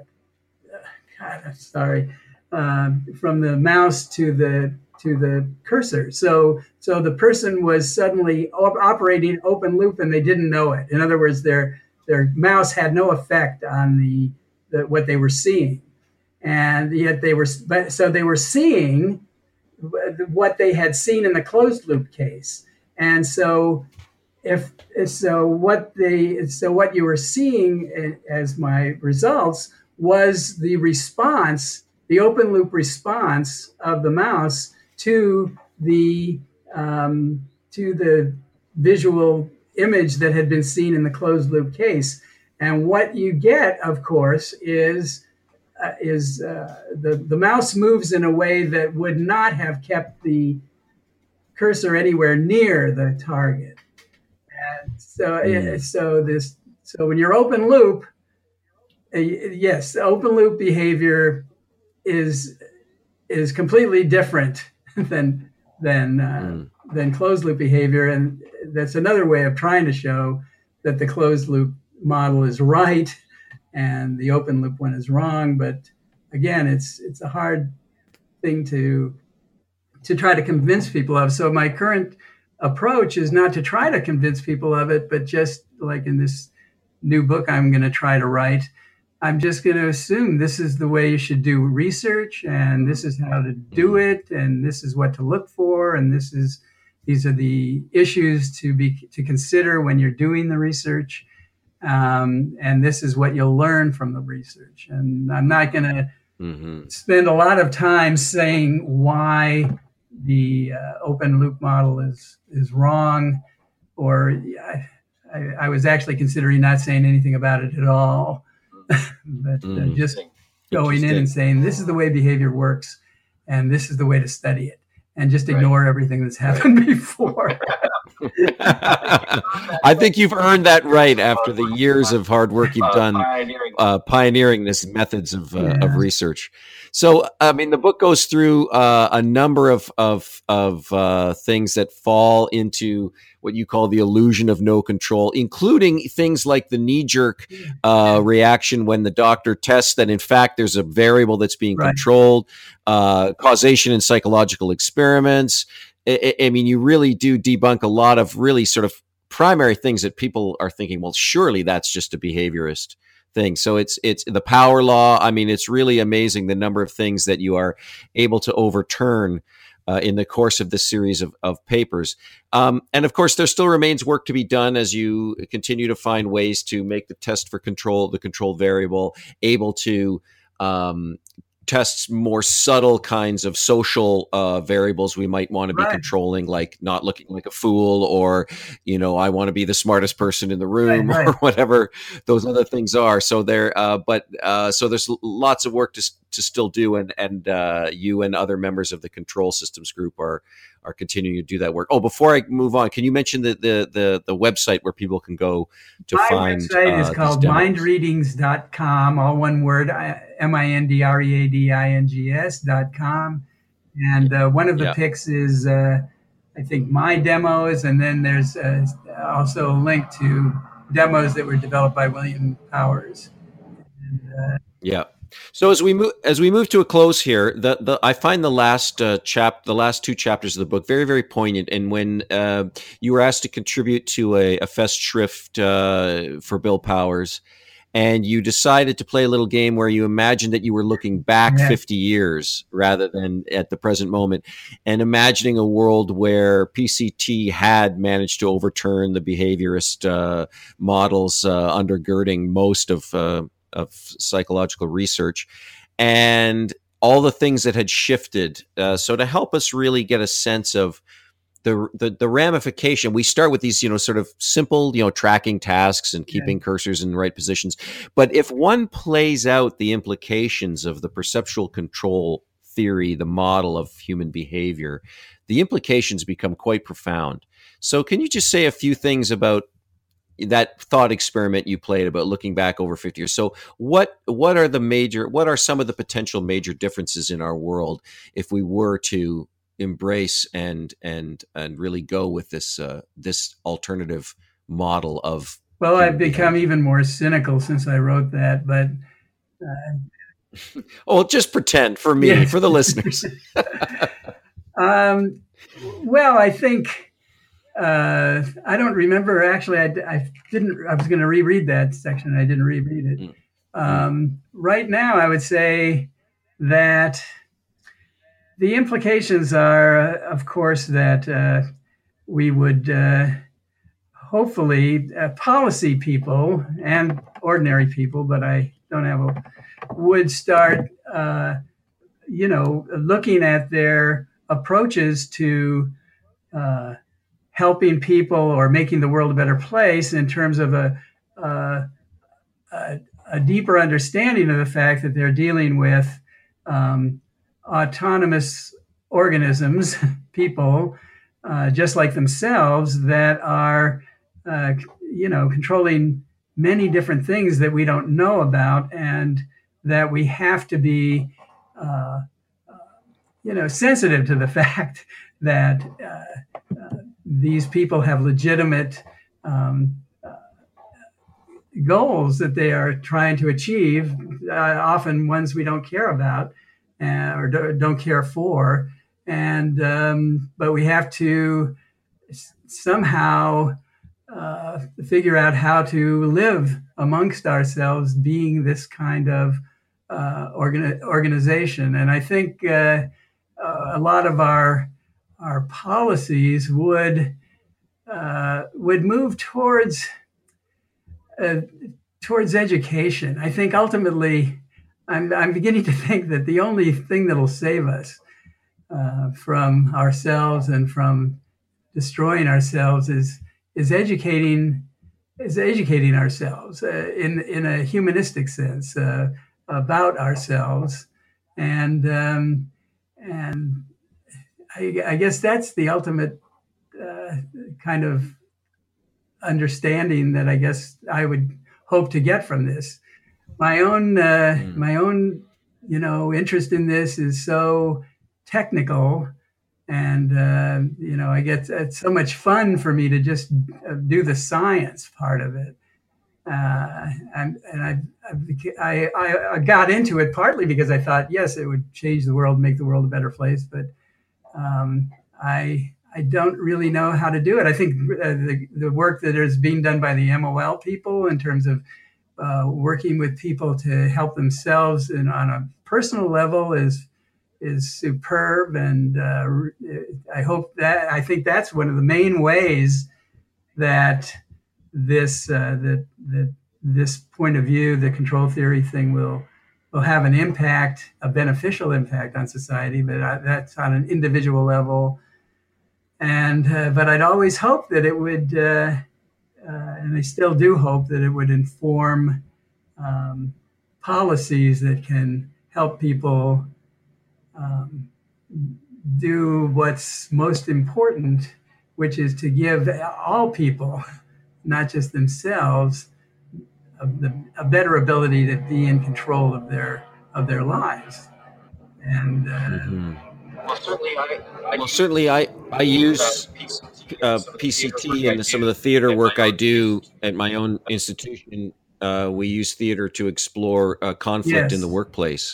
God, I'm sorry uh, from the mouse to the to the cursor. So so the person was suddenly op- operating open loop and they didn't know it. In other words, their their mouse had no effect on the, the what they were seeing. And yet they were, so they were seeing what they had seen in the closed loop case. And so, if so, what they, so what you were seeing as my results was the response, the open loop response of the mouse to the um, to the visual image that had been seen in the closed loop case. And what you get, of course, is Uh, is uh, the, the mouse moves in a way that would not have kept the cursor anywhere near the target. And so, mm. so this, so when you're open loop, uh, yes, open loop behavior is is completely different than than uh, mm. than closed loop behavior, and that's another way of trying to show that the closed loop model is right and the open loop one is wrong. But again, it's it's a hard thing to to try to convince people of. So my current approach is not to try to convince people of it, but just like in this new book I'm going to try to write, I'm just going to assume this is the way you should do research, and this is how to do it, and this is what to look for, and this is these are the issues to be to consider when you're doing the research, um, and this is what you'll learn from the research. And I'm not going to mm-hmm. spend a lot of time saying why the uh, open loop model is is wrong, or I, I, I was actually considering not saying anything about it at all. But uh, mm. just going in and saying, this is the way behavior works, and this is the way to study it, and just ignore right. everything that's happened before. I think you've earned that right after the years of hard work you've done uh, pioneering this methods of, uh, yeah. of research. So, I mean, the book goes through uh, a number of of, of uh, things that fall into what you call the illusion of no control, including things like the knee-jerk uh, reaction when the doctor tests that, in fact, there's a variable that's being right. controlled, uh, causation in psychological experiments. I, I mean, you really do debunk a lot of really sort of primary things that people are thinking, well, surely that's just a behaviorist thing. So it's it's the power law. I mean, it's really amazing the number of things that you are able to overturn Uh, in the course of this series of, of papers. Um, and of course, there still remains work to be done as you continue to find ways to make the test for control, the control variable, able to um, test more subtle kinds of social uh, variables we might want to be right. controlling, like not looking like a fool, or, you know, I want to be the smartest person in the room, right, right. or whatever those other things are. So there, uh, but uh, so there's lots of work to to still do, and and uh, you and other members of the control systems group are are continuing to do that work. Oh, before I move on, can you mention the the the, the website where people can go to My find? My website uh, is called mind readings dot com, all one word, M I N D R E A D I N G S dot com. And uh, one of the yeah. picks is, uh, I think, my demos, and then there's uh, also a link to demos that were developed by William Powers. And, uh, yeah. So as we move as we move to a close here, the, the I find the last uh, chap the last two chapters of the book very, very poignant. And when uh, you were asked to contribute to a, a Festschrift uh, for Bill Powers, and you decided to play a little game where you imagined that you were looking back yeah. fifty years rather than at the present moment, and imagining a world where P C T had managed to overturn the behaviorist uh, models uh, undergirding most of uh, of psychological research, and all the things that had shifted. Uh, so to help us really get a sense of the, the the ramification, we start with these, you know, sort of simple, you know, tracking tasks and keeping yeah. cursors in the right positions. But if one plays out the implications of the perceptual control theory, the model of human behavior, the implications become quite profound. So can you just say a few things about that thought experiment you played about looking back over fifty years? So what what are the major, what are some of the potential major differences in our world if we were to embrace and and and really go with this uh, this alternative model of? Well, I've become behavior. even more cynical since I wrote that, but uh, oh, just pretend for me, yeah. for the listeners. um, well, I think. Uh, I don't remember actually. I, I didn't. I was going to reread that section. I didn't reread it. Mm. Um, right now, I would say that the implications are, of course, that uh, we would uh, hopefully uh, policy people and ordinary people, but I don't have a, would start, uh, you know, looking at their approaches to. Uh, helping people or making the world a better place in terms of a, uh, a, a deeper understanding of the fact that they're dealing with um, autonomous organisms, people, uh, just like themselves, that are, uh, you know, controlling many different things that we don't know about, and that we have to be uh, you know, sensitive to the fact that uh, uh, these people have legitimate um, uh, goals that they are trying to achieve, uh, often ones we don't care about uh, or do, don't care for. And, um, but we have to somehow uh, figure out how to live amongst ourselves, being this kind of uh, organ- organization. And I think uh, uh, a lot of our our policies would uh, would move towards uh, towards education. I think ultimately, I'm I'm beginning to think that the only thing that'll save us uh, from ourselves and from destroying ourselves is is educating is educating ourselves uh, in in a humanistic sense uh, about ourselves, and um, and I, I guess that's the ultimate uh, kind of understanding that I guess I would hope to get from this. My own uh, mm. my own you know interest in this is so technical. And, uh, you know, I get, it's so much fun for me to just do the science part of it. Uh, and and I, I, I, I got into it partly because I thought, yes, it would change the world, make the world a better place. But um, I, I don't really know how to do it. I think uh, the, the work that is being done by the M O L people in terms of uh, working with people to help themselves and on a personal level is is superb, and uh, I hope that I think that's one of the main ways that this uh, that that this point of view, the control theory thing, will will have an impact, a beneficial impact on society. But I, that's on an individual level, and uh, but I'd always hope that it would, uh, uh, and I still do hope that it would inform um, policies that can help people Um, do what's most important, which is to give all people, not just themselves, a, a better ability to be in control of their of their lives. And uh, mm-hmm. well, certainly, I, I well, certainly I I use uh, P C T in some of the theater work I do at my own institution. Uh, we use theater to explore uh, conflict yes. in the workplace.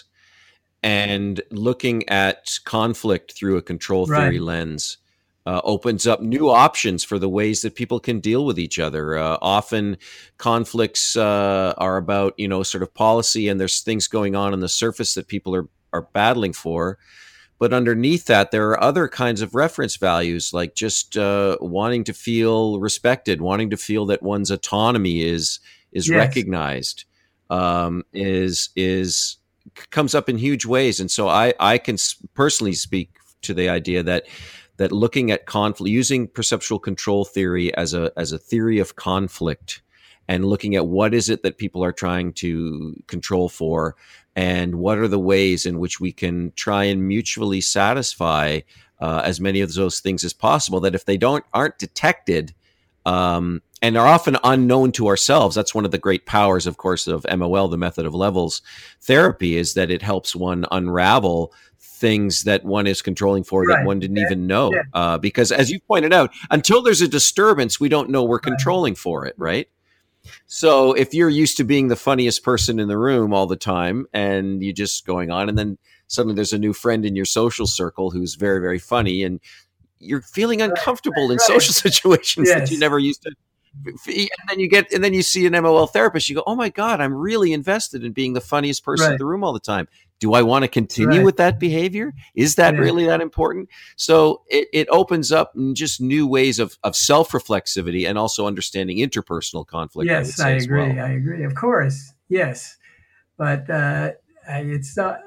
And looking at conflict through a control theory right. lens uh, opens up new options for the ways that people can deal with each other. Uh, often conflicts uh, are about, you know, sort of policy, and there's things going on on the surface that people are, are battling for. But underneath that, there are other kinds of reference values, like just uh, wanting to feel respected, wanting to feel that one's autonomy is is yes. recognized, um, is is comes up in huge ways. And so I, I can personally speak to the idea that that looking at conflict, using perceptual control theory as a as a theory of conflict, and looking at what is it that people are trying to control for, and what are the ways in which we can try and mutually satisfy uh, as many of those things as possible, that if they don't aren't detected um, and are often unknown to ourselves. That's one of the great powers, of course, of M O L, the method of levels therapy, is that it helps one unravel things that one is controlling for right. that one didn't yeah. even know. Yeah. Uh, because as you pointed out, until there's a disturbance, we don't know we're right. controlling for it, right? So if you're used to being the funniest person in the room all the time, and you're just going on, and then suddenly there's a new friend in your social circle who's very, very funny, and you're feeling uncomfortable right. in right. social situations yes. that you never used to. And then you get, and then you see an M O L therapist, you go, oh my God, I'm really invested in being the funniest person right. in the room all the time. Do I want to continue right. with that behavior? Is that yeah. really that important? So it, it opens up just new ways of, of self-reflexivity and also understanding interpersonal conflict. Yes, I, I agree. Well. I agree. Of course. Yes. But uh, it's, uh,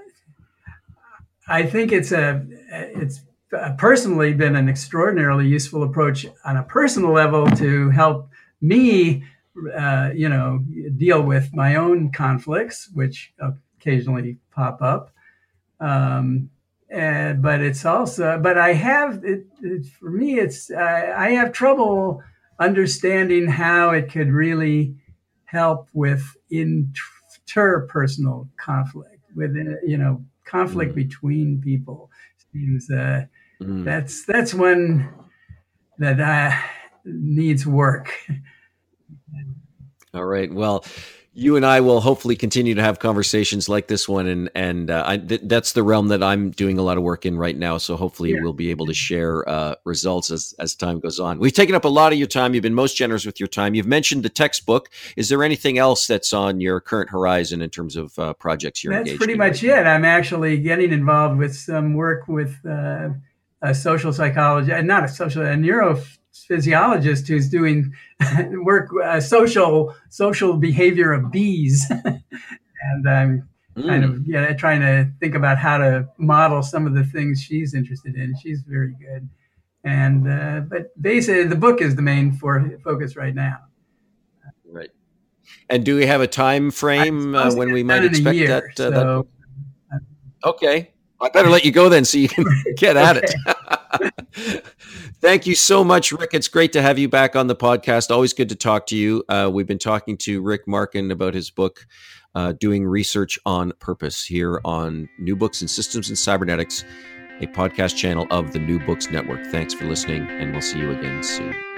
I think it's a, it's personally been an extraordinarily useful approach on a personal level to help me, uh, you know, deal with my own conflicts, which occasionally pop up. Um, and, but it's also, but I have, it, it, for me, it's, uh, I have trouble understanding how it could really help with interpersonal conflict, with, you know, conflict mm. between people. seems uh, Mm. that's that's one that uh, needs work. All right. Well, you and I will hopefully continue to have conversations like this one, and and uh, I, th- that's the realm that I'm doing a lot of work in right now. So hopefully Yeah. we'll be able to share uh, results as as time goes on. We've taken up a lot of your time. You've been most generous with your time. You've mentioned the textbook. Is there anything else that's on your current horizon in terms of uh, projects you're That's engaged pretty in much right it. I'm actually getting involved with some work with uh, a social psychologist, and not a social, a neurophysiologist who's doing work, uh, social social behavior of bees, and I'm now? kind Mm. of yeah trying to think about how to model some of the things she's interested in. She's very good, and uh, but basically the book is the main for, focus right now. Right. And do we have a time I'm frame uh, supposed to when get we it might done in a expect year, that uh, that so book? Okay. I better let you go then so you can get at okay. it. Thank you so much, Rick. It's great to have you back on the podcast. Always good to talk to you. Uh, we've been talking to Rick Markin about his book, uh, Doing Research on Purpose, here on New Books in Systems and Cybernetics, a podcast channel of the New Books Network. Thanks for listening, and we'll see you again soon.